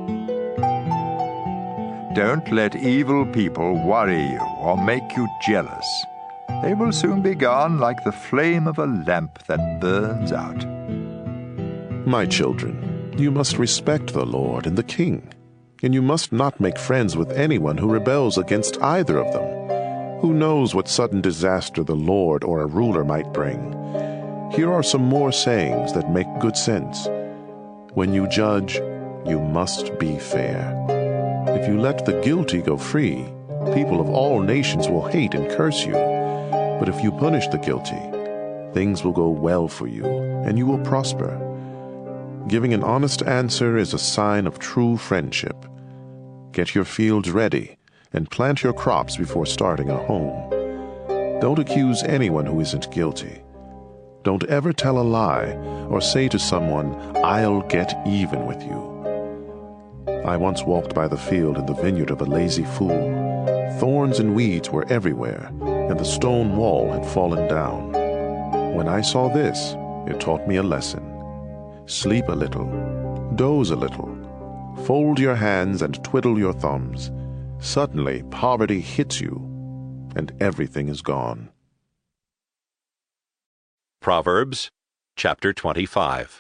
Don't let evil people worry you or make you jealous. They will soon be gone like the flame of a lamp that burns out. My children, you must respect the Lord and the King, and you must not make friends with anyone who rebels against either of them. Who knows what sudden disaster the Lord or a ruler might bring? Here are some more sayings that make good sense. When you judge, you must be fair. If you let the guilty go free, people of all nations will hate and curse you. But if you punish the guilty, things will go well for you, and you will prosper. Giving an honest answer is a sign of true friendship. Get your fields ready and plant your crops before starting a home. Don't accuse anyone who isn't guilty. Don't ever tell a lie or say to someone, "I'll get even with you." I once walked by the field in the vineyard of a lazy fool. Thorns and weeds were everywhere, and the stone wall had fallen down. When I saw this, it taught me a lesson. Sleep a little, doze a little, fold your hands and twiddle your thumbs. Suddenly, poverty hits you, and everything is gone. Proverbs chapter twenty-five.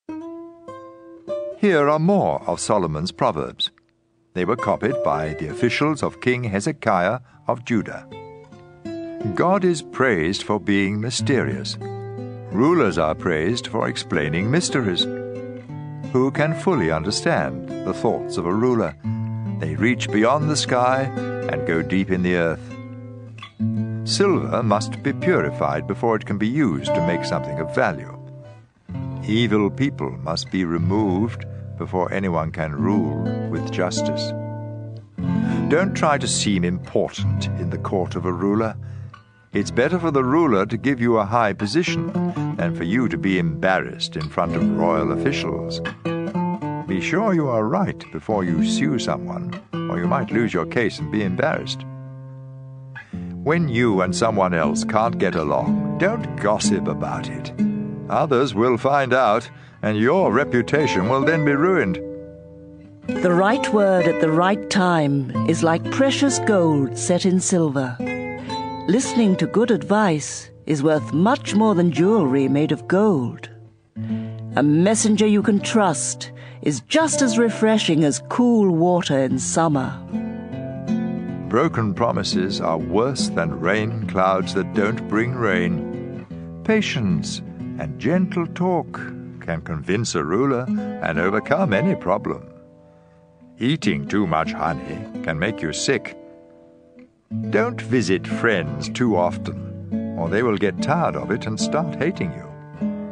Here are more of Solomon's Proverbs. They were copied by the officials of King Hezekiah of Judah. God is praised for being mysterious. Rulers are praised for explaining mysteries. Who can fully understand the thoughts of a ruler? They reach beyond the sky and go deep in the earth. Silver must be purified before it can be used to make something of value. Evil people must be removed before anyone can rule with justice. Don't try to seem important in the court of a ruler. It's better for the ruler to give you a high position than for you to be embarrassed in front of royal officials. Be sure you are right before you sue someone, or you might lose your case and be embarrassed. When you and someone else can't get along, don't gossip about it. Others will find out, and your reputation will then be ruined. The right word at the right time is like precious gold set in silver. Listening to good advice is worth much more than jewelry made of gold. A messenger you can trust is just as refreshing as cool water in summer. Broken promises are worse than rain clouds that don't bring rain. Patience and gentle talk can convince a ruler and overcome any problem. Eating too much honey can make you sick. Don't visit friends too often, or they will get tired of it and start hating you.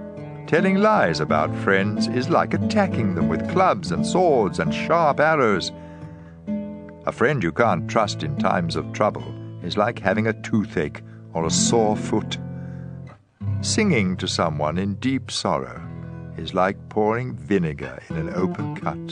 Telling lies about friends is like attacking them with clubs and swords and sharp arrows. A friend you can't trust in times of trouble is like having a toothache or a sore foot. Singing to someone in deep sorrow is like pouring vinegar in an open cut.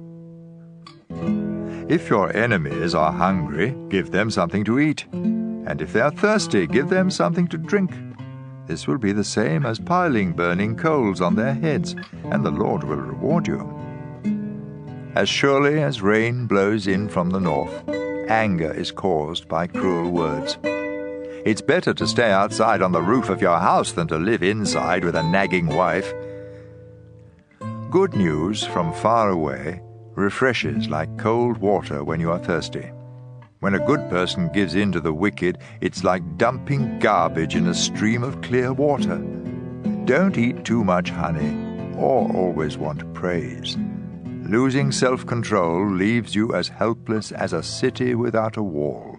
If your enemies are hungry, give them something to eat. And if they are thirsty, give them something to drink. This will be the same as piling burning coals on their heads, and the Lord will reward you. As surely as rain blows in from the north, anger is caused by cruel words. It's better to stay outside on the roof of your house than to live inside with a nagging wife. Good news from far away refreshes like cold water when you are thirsty. When a good person gives in to the wicked, it's like dumping garbage in a stream of clear water. Don't eat too much honey, or always want praise. Losing self-control leaves you as helpless as a city without a wall.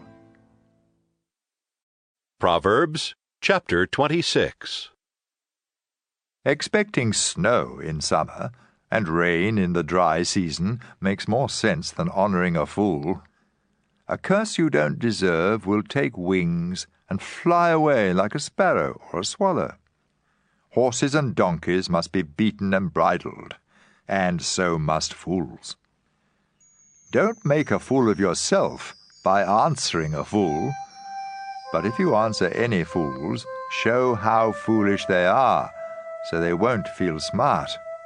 Proverbs chapter twenty-six. Expecting snow in summer and rain in the dry season makes more sense than honoring a fool. A curse you don't deserve will take wings and fly away like a sparrow or a swallow. Horses and donkeys must be beaten and bridled, and so must fools. Don't make a fool of yourself by answering a fool, but if you answer any fools, show how foolish they are, so they won't feel smart.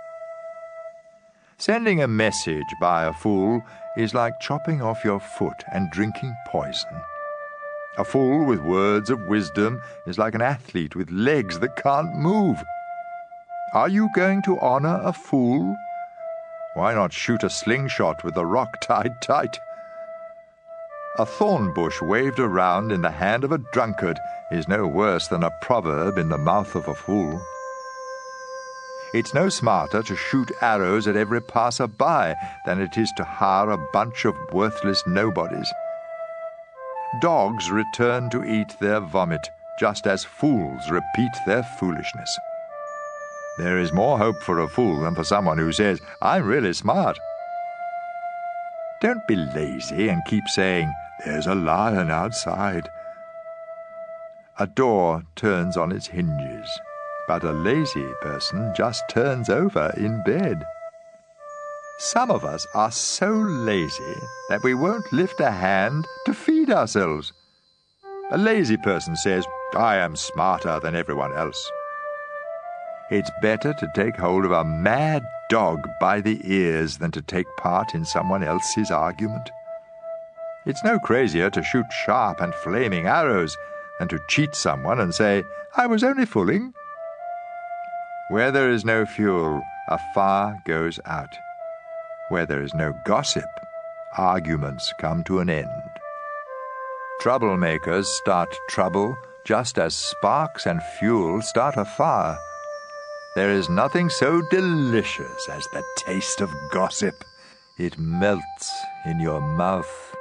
Sending a message by a fool is like chopping off your foot and drinking poison. A fool with words of wisdom is like an athlete with legs that can't move. Are you going to honor a fool? Why not shoot a slingshot with a rock tied tight? A thorn bush waved around in the hand of a drunkard is no worse than a proverb in the mouth of a fool. It's no smarter to shoot arrows at every passer-by than it is to hire a bunch of worthless nobodies. Dogs return to eat their vomit, just as fools repeat their foolishness. There is more hope for a fool than for someone who says, "I'm really smart." Don't be lazy and keep saying, "There's a lion outside." A door turns on its hinges, but a lazy person just turns over in bed. Some of us are so lazy that we won't lift a hand to feed ourselves. A lazy person says, "I am smarter than everyone else." It's better to take hold of a mad dog by the ears than to take part in someone else's argument. It's no crazier to shoot sharp and flaming arrows than to cheat someone and say, "I was only fooling." Where there is no fuel, a fire goes out. Where there is no gossip, arguments come to an end. Troublemakers start trouble just as sparks and fuel start a fire. There is nothing so delicious as the taste of gossip. It melts in your mouth.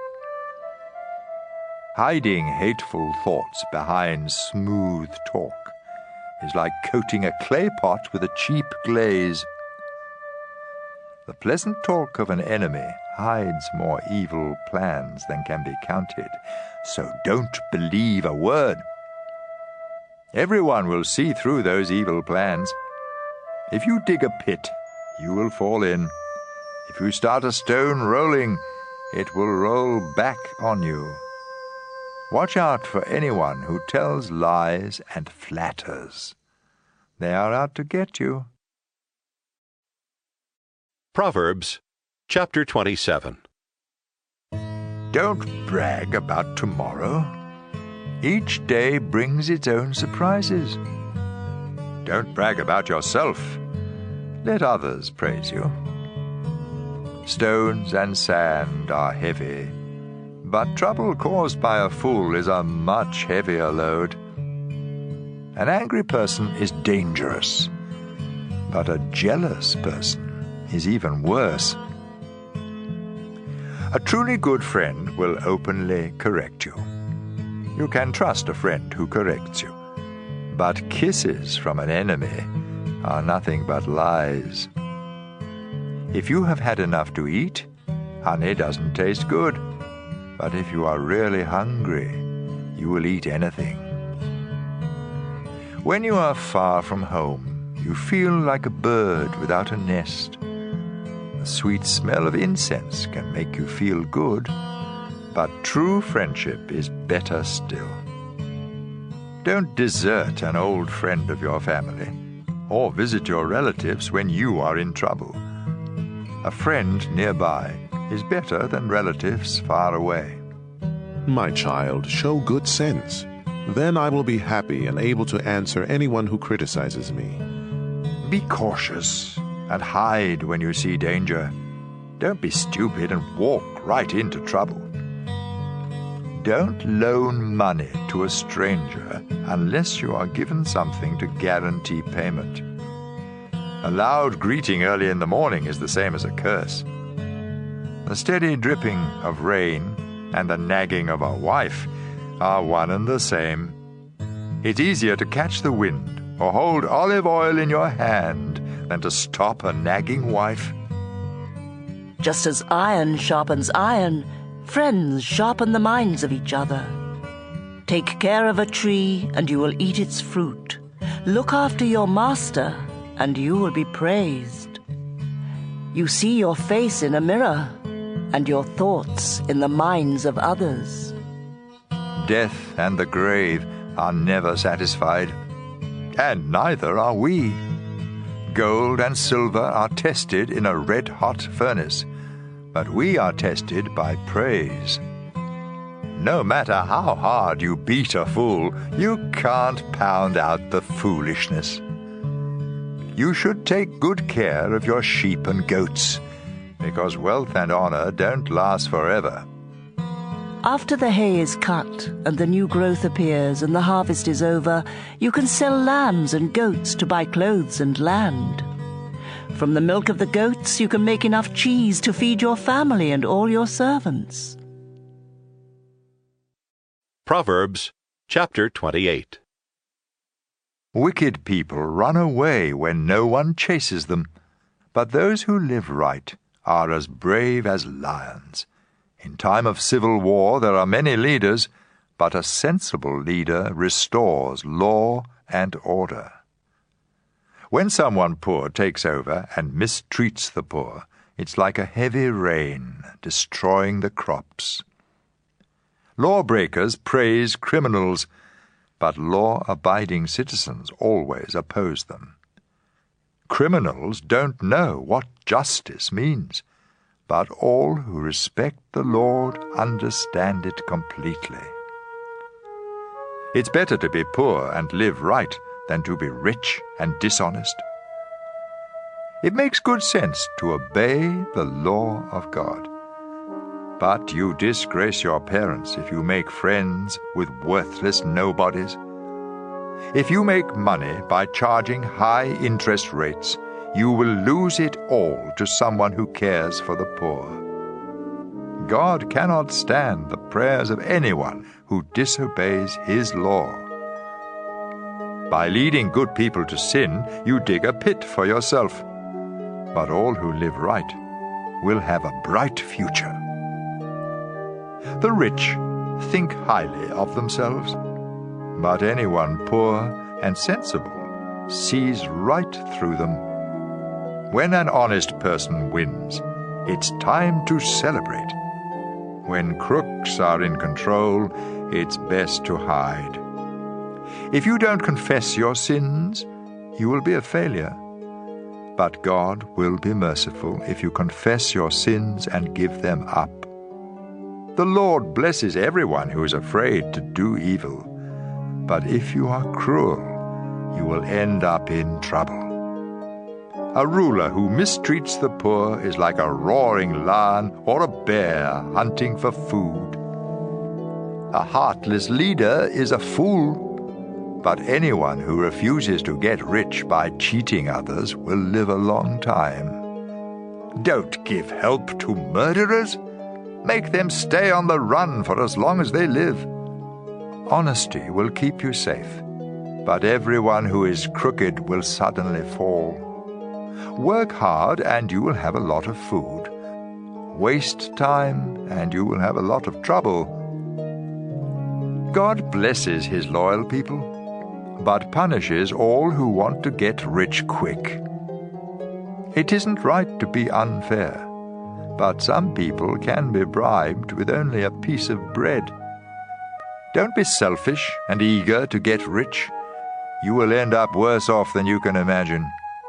Hiding hateful thoughts behind smooth talk is like coating a clay pot with a cheap glaze. The pleasant talk of an enemy hides more evil plans than can be counted, so don't believe a word. Everyone will see through those evil plans. If you dig a pit, you will fall in. If you start a stone rolling, it will roll back on you. Watch out for anyone who tells lies and flatters. They are out to get you. Proverbs chapter twenty-seven. Don't brag about tomorrow. Each day brings its own surprises. Don't brag about yourself. Let others praise you. Stones and sand are heavy, but trouble caused by a fool is a much heavier load. An angry person is dangerous, but a jealous person is even worse. A truly good friend will openly correct you. You can trust a friend who corrects you, but kisses from an enemy are nothing but lies. If you have had enough to eat, honey doesn't taste good. But if you are really hungry, you will eat anything. When you are far from home, you feel like a bird without a nest. The sweet smell of incense can make you feel good, but true friendship is better still. Don't desert an old friend of your family, or visit your relatives when you are in trouble. A friend nearby is better than relatives far away. My child, show good sense. Then I will be happy and able to answer anyone who criticizes me. Be cautious and hide when you see danger. Don't be stupid and walk right into trouble. Don't loan money to a stranger unless you are given something to guarantee payment. A loud greeting early in the morning is the same as a curse. The steady dripping of rain and the nagging of a wife are one and the same. It's easier to catch the wind or hold olive oil in your hand than to stop a nagging wife. Just as iron sharpens iron, friends sharpen the minds of each other. Take care of a tree, and you will eat its fruit. Look after your master, and you will be praised. You see your face in a mirror, and your thoughts in the minds of others. Death and the grave are never satisfied, and neither are we. Gold and silver are tested in a red-hot furnace, but we are tested by praise. No matter how hard you beat a fool, you can't pound out the foolishness. You should take good care of your sheep and goats, because wealth and honor don't last forever. After the hay is cut and the new growth appears and the harvest is over, you can sell lambs and goats to buy clothes and land. From the milk of the goats you can make enough cheese to feed your family and all your servants. Proverbs chapter twenty-eight. Wicked people run away when no one chases them, but those who live right are as brave as lions. In time of civil war there are many leaders, but a sensible leader restores law and order. When someone poor takes over and mistreats the poor, it's like a heavy rain destroying the crops. Lawbreakers praise criminals, but law-abiding citizens always oppose them. Criminals don't know what justice means, but all who respect the Lord understand it completely. It's better to be poor and live right than to be rich and dishonest. It makes good sense to obey the law of God. But you disgrace your parents if you make friends with worthless nobodies. If you make money by charging high interest rates, you will lose it all to someone who cares for the poor. God cannot stand the prayers of anyone who disobeys His law. By leading good people to sin, you dig a pit for yourself. But all who live right will have a bright future. The rich think highly of themselves, but anyone poor and sensible sees right through them. When an honest person wins, it's time to celebrate. When crooks are in control, it's best to hide. If you don't confess your sins, you will be a failure. But God will be merciful if you confess your sins and give them up. The Lord blesses everyone who is afraid to do evil, but if you are cruel, you will end up in trouble. A ruler who mistreats the poor is like a roaring lion or a bear hunting for food. A heartless leader is a fool, but anyone who refuses to get rich by cheating others will live a long time. Don't give help to murderers. Make them stay on the run for as long as they live. Honesty will keep you safe. but everyone who is crooked will suddenly fall. Work hard and you will have a lot of food. Waste time and you will have a lot of trouble. God blesses his loyal people, but punishes all who want to get rich quick. It isn't right to be unfair, but some people can be bribed with only a piece of bread. Don't be selfish and eager to get rich. You will end up worse off than you can imagine.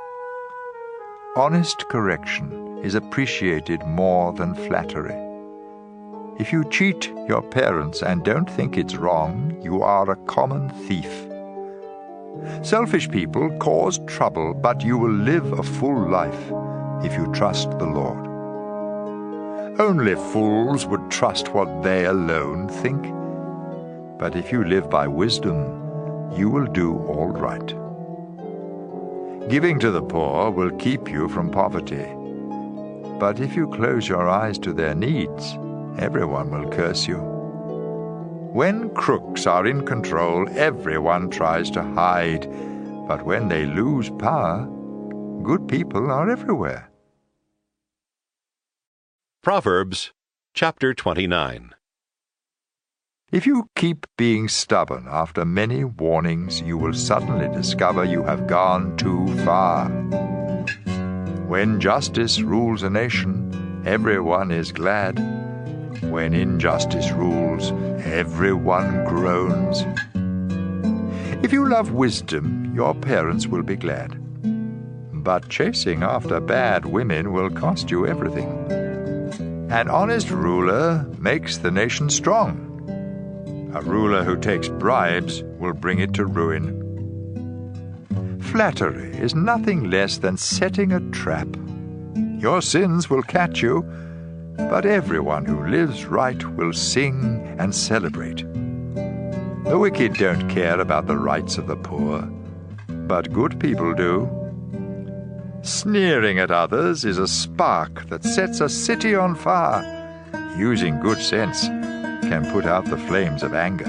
Honest correction is appreciated more than flattery. If you cheat your parents and don't think it's wrong, you are a common thief. Selfish people cause trouble, but you will live a full life if you trust the Lord. Only fools would trust what they alone think. But if you live by wisdom, you will do all right. Giving to the poor will keep you from poverty. But if you close your eyes to their needs, everyone will curse you. When crooks are in control, everyone tries to hide. But when they lose power, good people are everywhere. Proverbs chapter twenty-nine. If you keep being stubborn after many warnings, you will suddenly discover you have gone too far. When justice rules a nation, everyone is glad. When injustice rules, everyone groans. If you love wisdom, your parents will be glad. But chasing after bad women will cost you everything. An honest ruler makes the nation strong. A ruler who takes bribes will bring it to ruin. Flattery is nothing less than setting a trap. Your sins will catch you, but everyone who lives right will sing and celebrate. The wicked don't care about the rights of the poor, but good people do. Sneering at others is a spark that sets a city on fire. Using good sense can put out the flames of anger.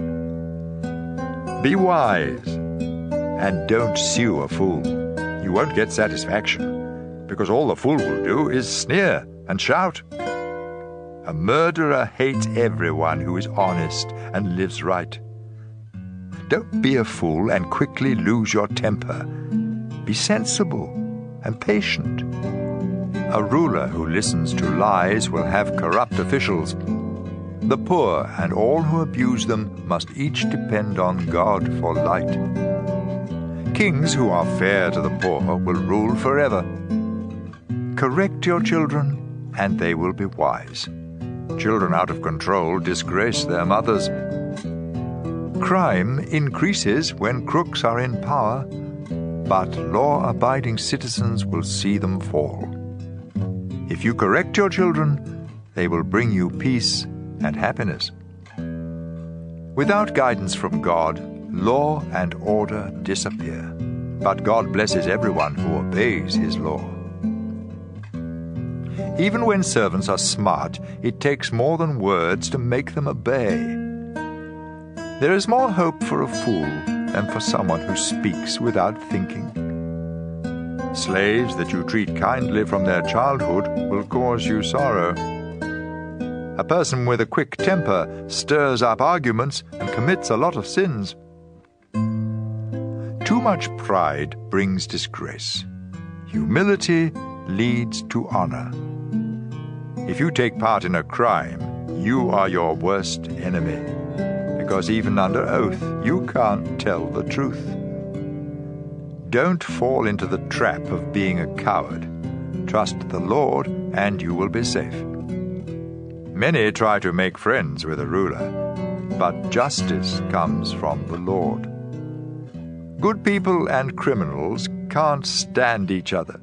Be wise and don't sue a fool. You won't get satisfaction, because all the fool will do is sneer and shout. A murderer hates everyone who is honest and lives right. Don't be a fool and quickly lose your temper. Be sensible and patient. A ruler who listens to lies will have corrupt officials. The poor and all who abuse them must each depend on God for light. Kings who are fair to the poor will rule forever. Correct your children, and they will be wise. Children out of control disgrace their mothers. Crime increases when crooks are in power, but law-abiding citizens will see them fall. If you correct your children, they will bring you peace and happiness. Without guidance from God, law and order disappear, but God blesses everyone who obeys his law. Even when servants are smart, it takes more than words to make them obey. There is more hope for a fool than for someone who speaks without thinking. Slaves that you treat kindly from their childhood will cause you sorrow. A person with a quick temper stirs up arguments and commits a lot of sins. Too much pride brings disgrace. Humility leads to honor. If you take part in a crime, you are your worst enemy, because even under oath, you can't tell the truth. Don't fall into the trap of being a coward. Trust the Lord, and you will be safe. Many try to make friends with a ruler, but justice comes from the Lord. Good people and criminals can't stand each other.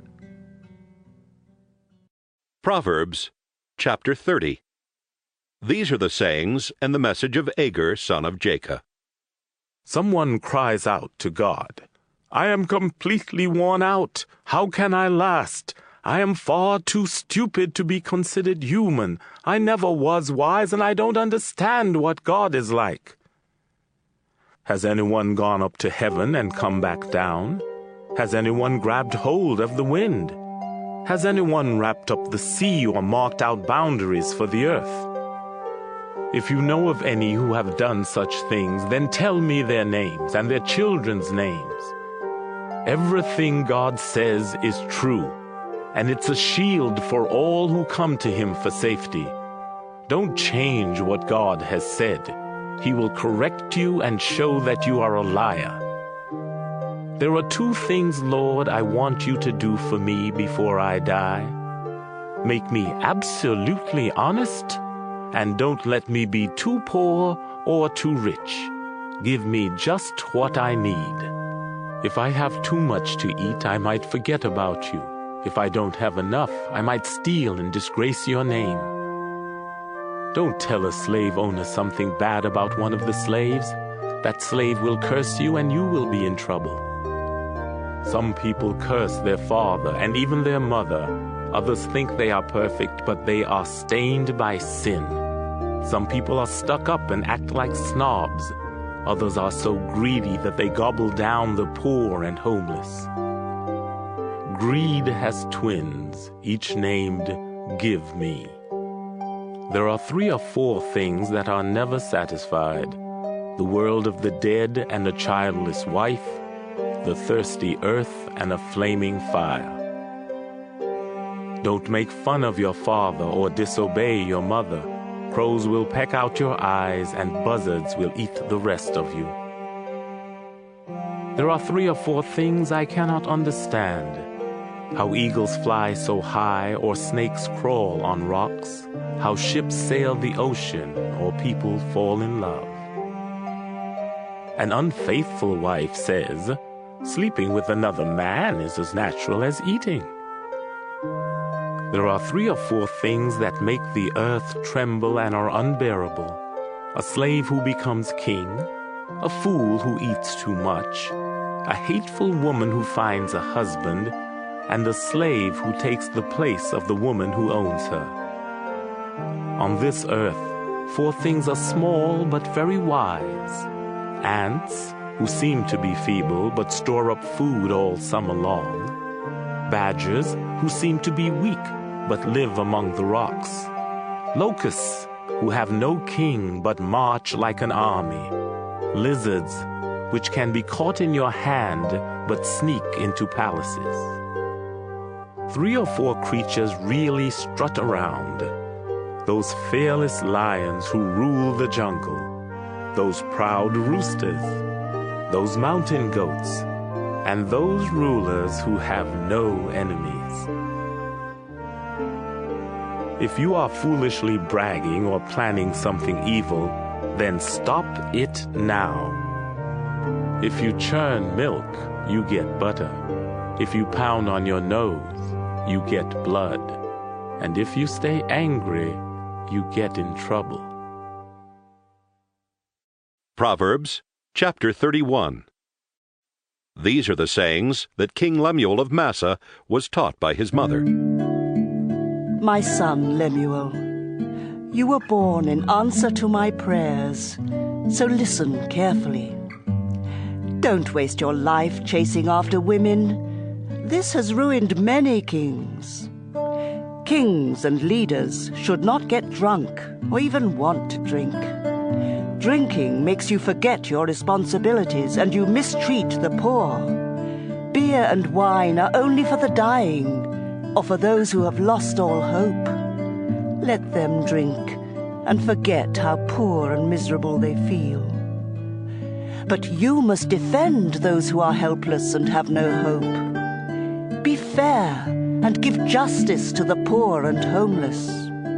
Proverbs chapter thirty. These are the sayings and the message of Agur, son of Jacob. Someone cries out to God, "I am completely worn out. How can I last? I am far too stupid to be considered human. I never was wise, and I don't understand what God is like." Has anyone gone up to heaven and come back down? Has anyone grabbed hold of the wind? Has anyone wrapped up the sea or marked out boundaries for the earth? If you know of any who have done such things, then tell me their names and their children's names. Everything God says is true, and it's a shield for all who come to him for safety. Don't change what God has said. He will correct you and show that you are a liar. There are two things, Lord, I want you to do for me before I die. Make me absolutely honest, and don't let me be too poor or too rich. Give me just what I need. If I have too much to eat, I might forget about you. If I don't have enough, I might steal and disgrace your name. Don't tell a slave owner something bad about one of the slaves. That slave will curse you and you will be in trouble. Some people curse their father and even their mother. Others think they are perfect, but they are stained by sin. Some people are stuck up and act like snobs. Others are so greedy that they gobble down the poor and homeless. Greed has twins, each named Give Me. There are three or four things that are never satisfied: the world of the dead and a childless wife, the thirsty earth and a flaming fire. Don't make fun of your father or disobey your mother. Crows will peck out your eyes and buzzards will eat the rest of you. There are three or four things I cannot understand: how eagles fly so high or snakes crawl on rocks, how ships sail the ocean or people fall in love. An unfaithful wife says, sleeping with another man is as natural as eating. There are three or four things that make the earth tremble and are unbearable: a slave who becomes king, a fool who eats too much, a hateful woman who finds a husband, and a slave who takes the place of the woman who owns her. On this earth, four things are small but very wise: ants, who seem to be feeble but store up food all summer long; badgers, who seem to be weak but live among the rocks; locusts, who have no king but march like an army; lizards, which can be caught in your hand but sneak into palaces. Three or four creatures really strut around: those fearless lions who rule the jungle, those proud roosters, those mountain goats, and those rulers who have no enemies. If you are foolishly bragging or planning something evil, then stop it now. If you churn milk, you get butter. If you pound on your nose, you get blood. And if you stay angry, you get in trouble. Proverbs chapter thirty-one. These are the sayings that King Lemuel of Massa was taught by his mother. My son Lemuel, you were born in answer to my prayers, so listen carefully. Don't waste your life chasing after women. This has ruined many kings. Kings and leaders should not get drunk or even want to drink. Drinking makes you forget your responsibilities and you mistreat the poor. Beer and wine are only for the dying or for those who have lost all hope. Let them drink and forget how poor and miserable they feel. But you must defend those who are helpless and have no hope. Be fair and give justice to the poor and homeless.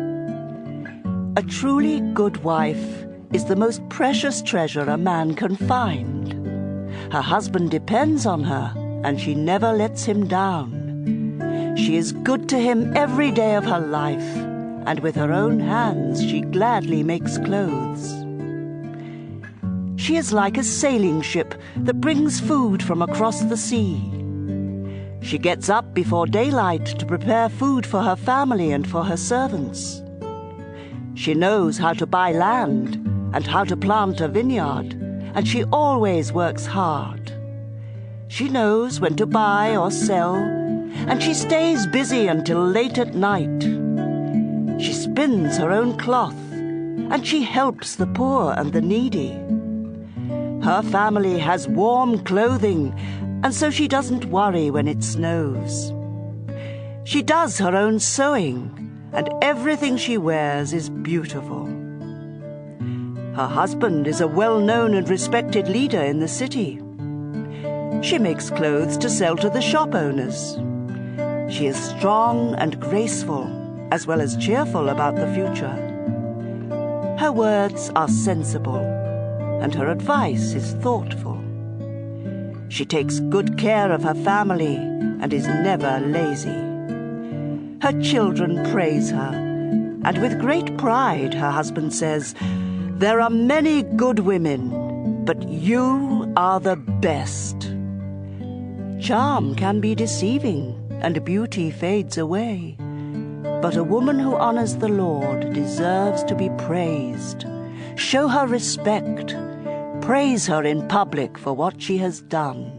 A truly good wife is the most precious treasure a man can find. Her husband depends on her, and she never lets him down. She is good to him every day of her life, and with her own hands she gladly makes clothes. She is like a sailing ship that brings food from across the sea. She gets up before daylight to prepare food for her family and for her servants. She knows how to buy land and how to plant a vineyard, and she always works hard. She knows when to buy or sell, and she stays busy until late at night. She spins her own cloth, and she helps the poor and the needy. Her family has warm clothing, and so she doesn't worry when it snows. She does her own sewing, and everything she wears is beautiful. Her husband is a well-known and respected leader in the city. She makes clothes to sell to the shop owners. She is strong and graceful, as well as cheerful about the future. Her words are sensible, and her advice is thoughtful. She takes good care of her family and is never lazy. Her children praise her, and with great pride her husband says, "There are many good women, but you are the best." Charm can be deceiving, and beauty fades away. But a woman who honors the Lord deserves to be praised. Show her respect. Praise her in public for what she has done.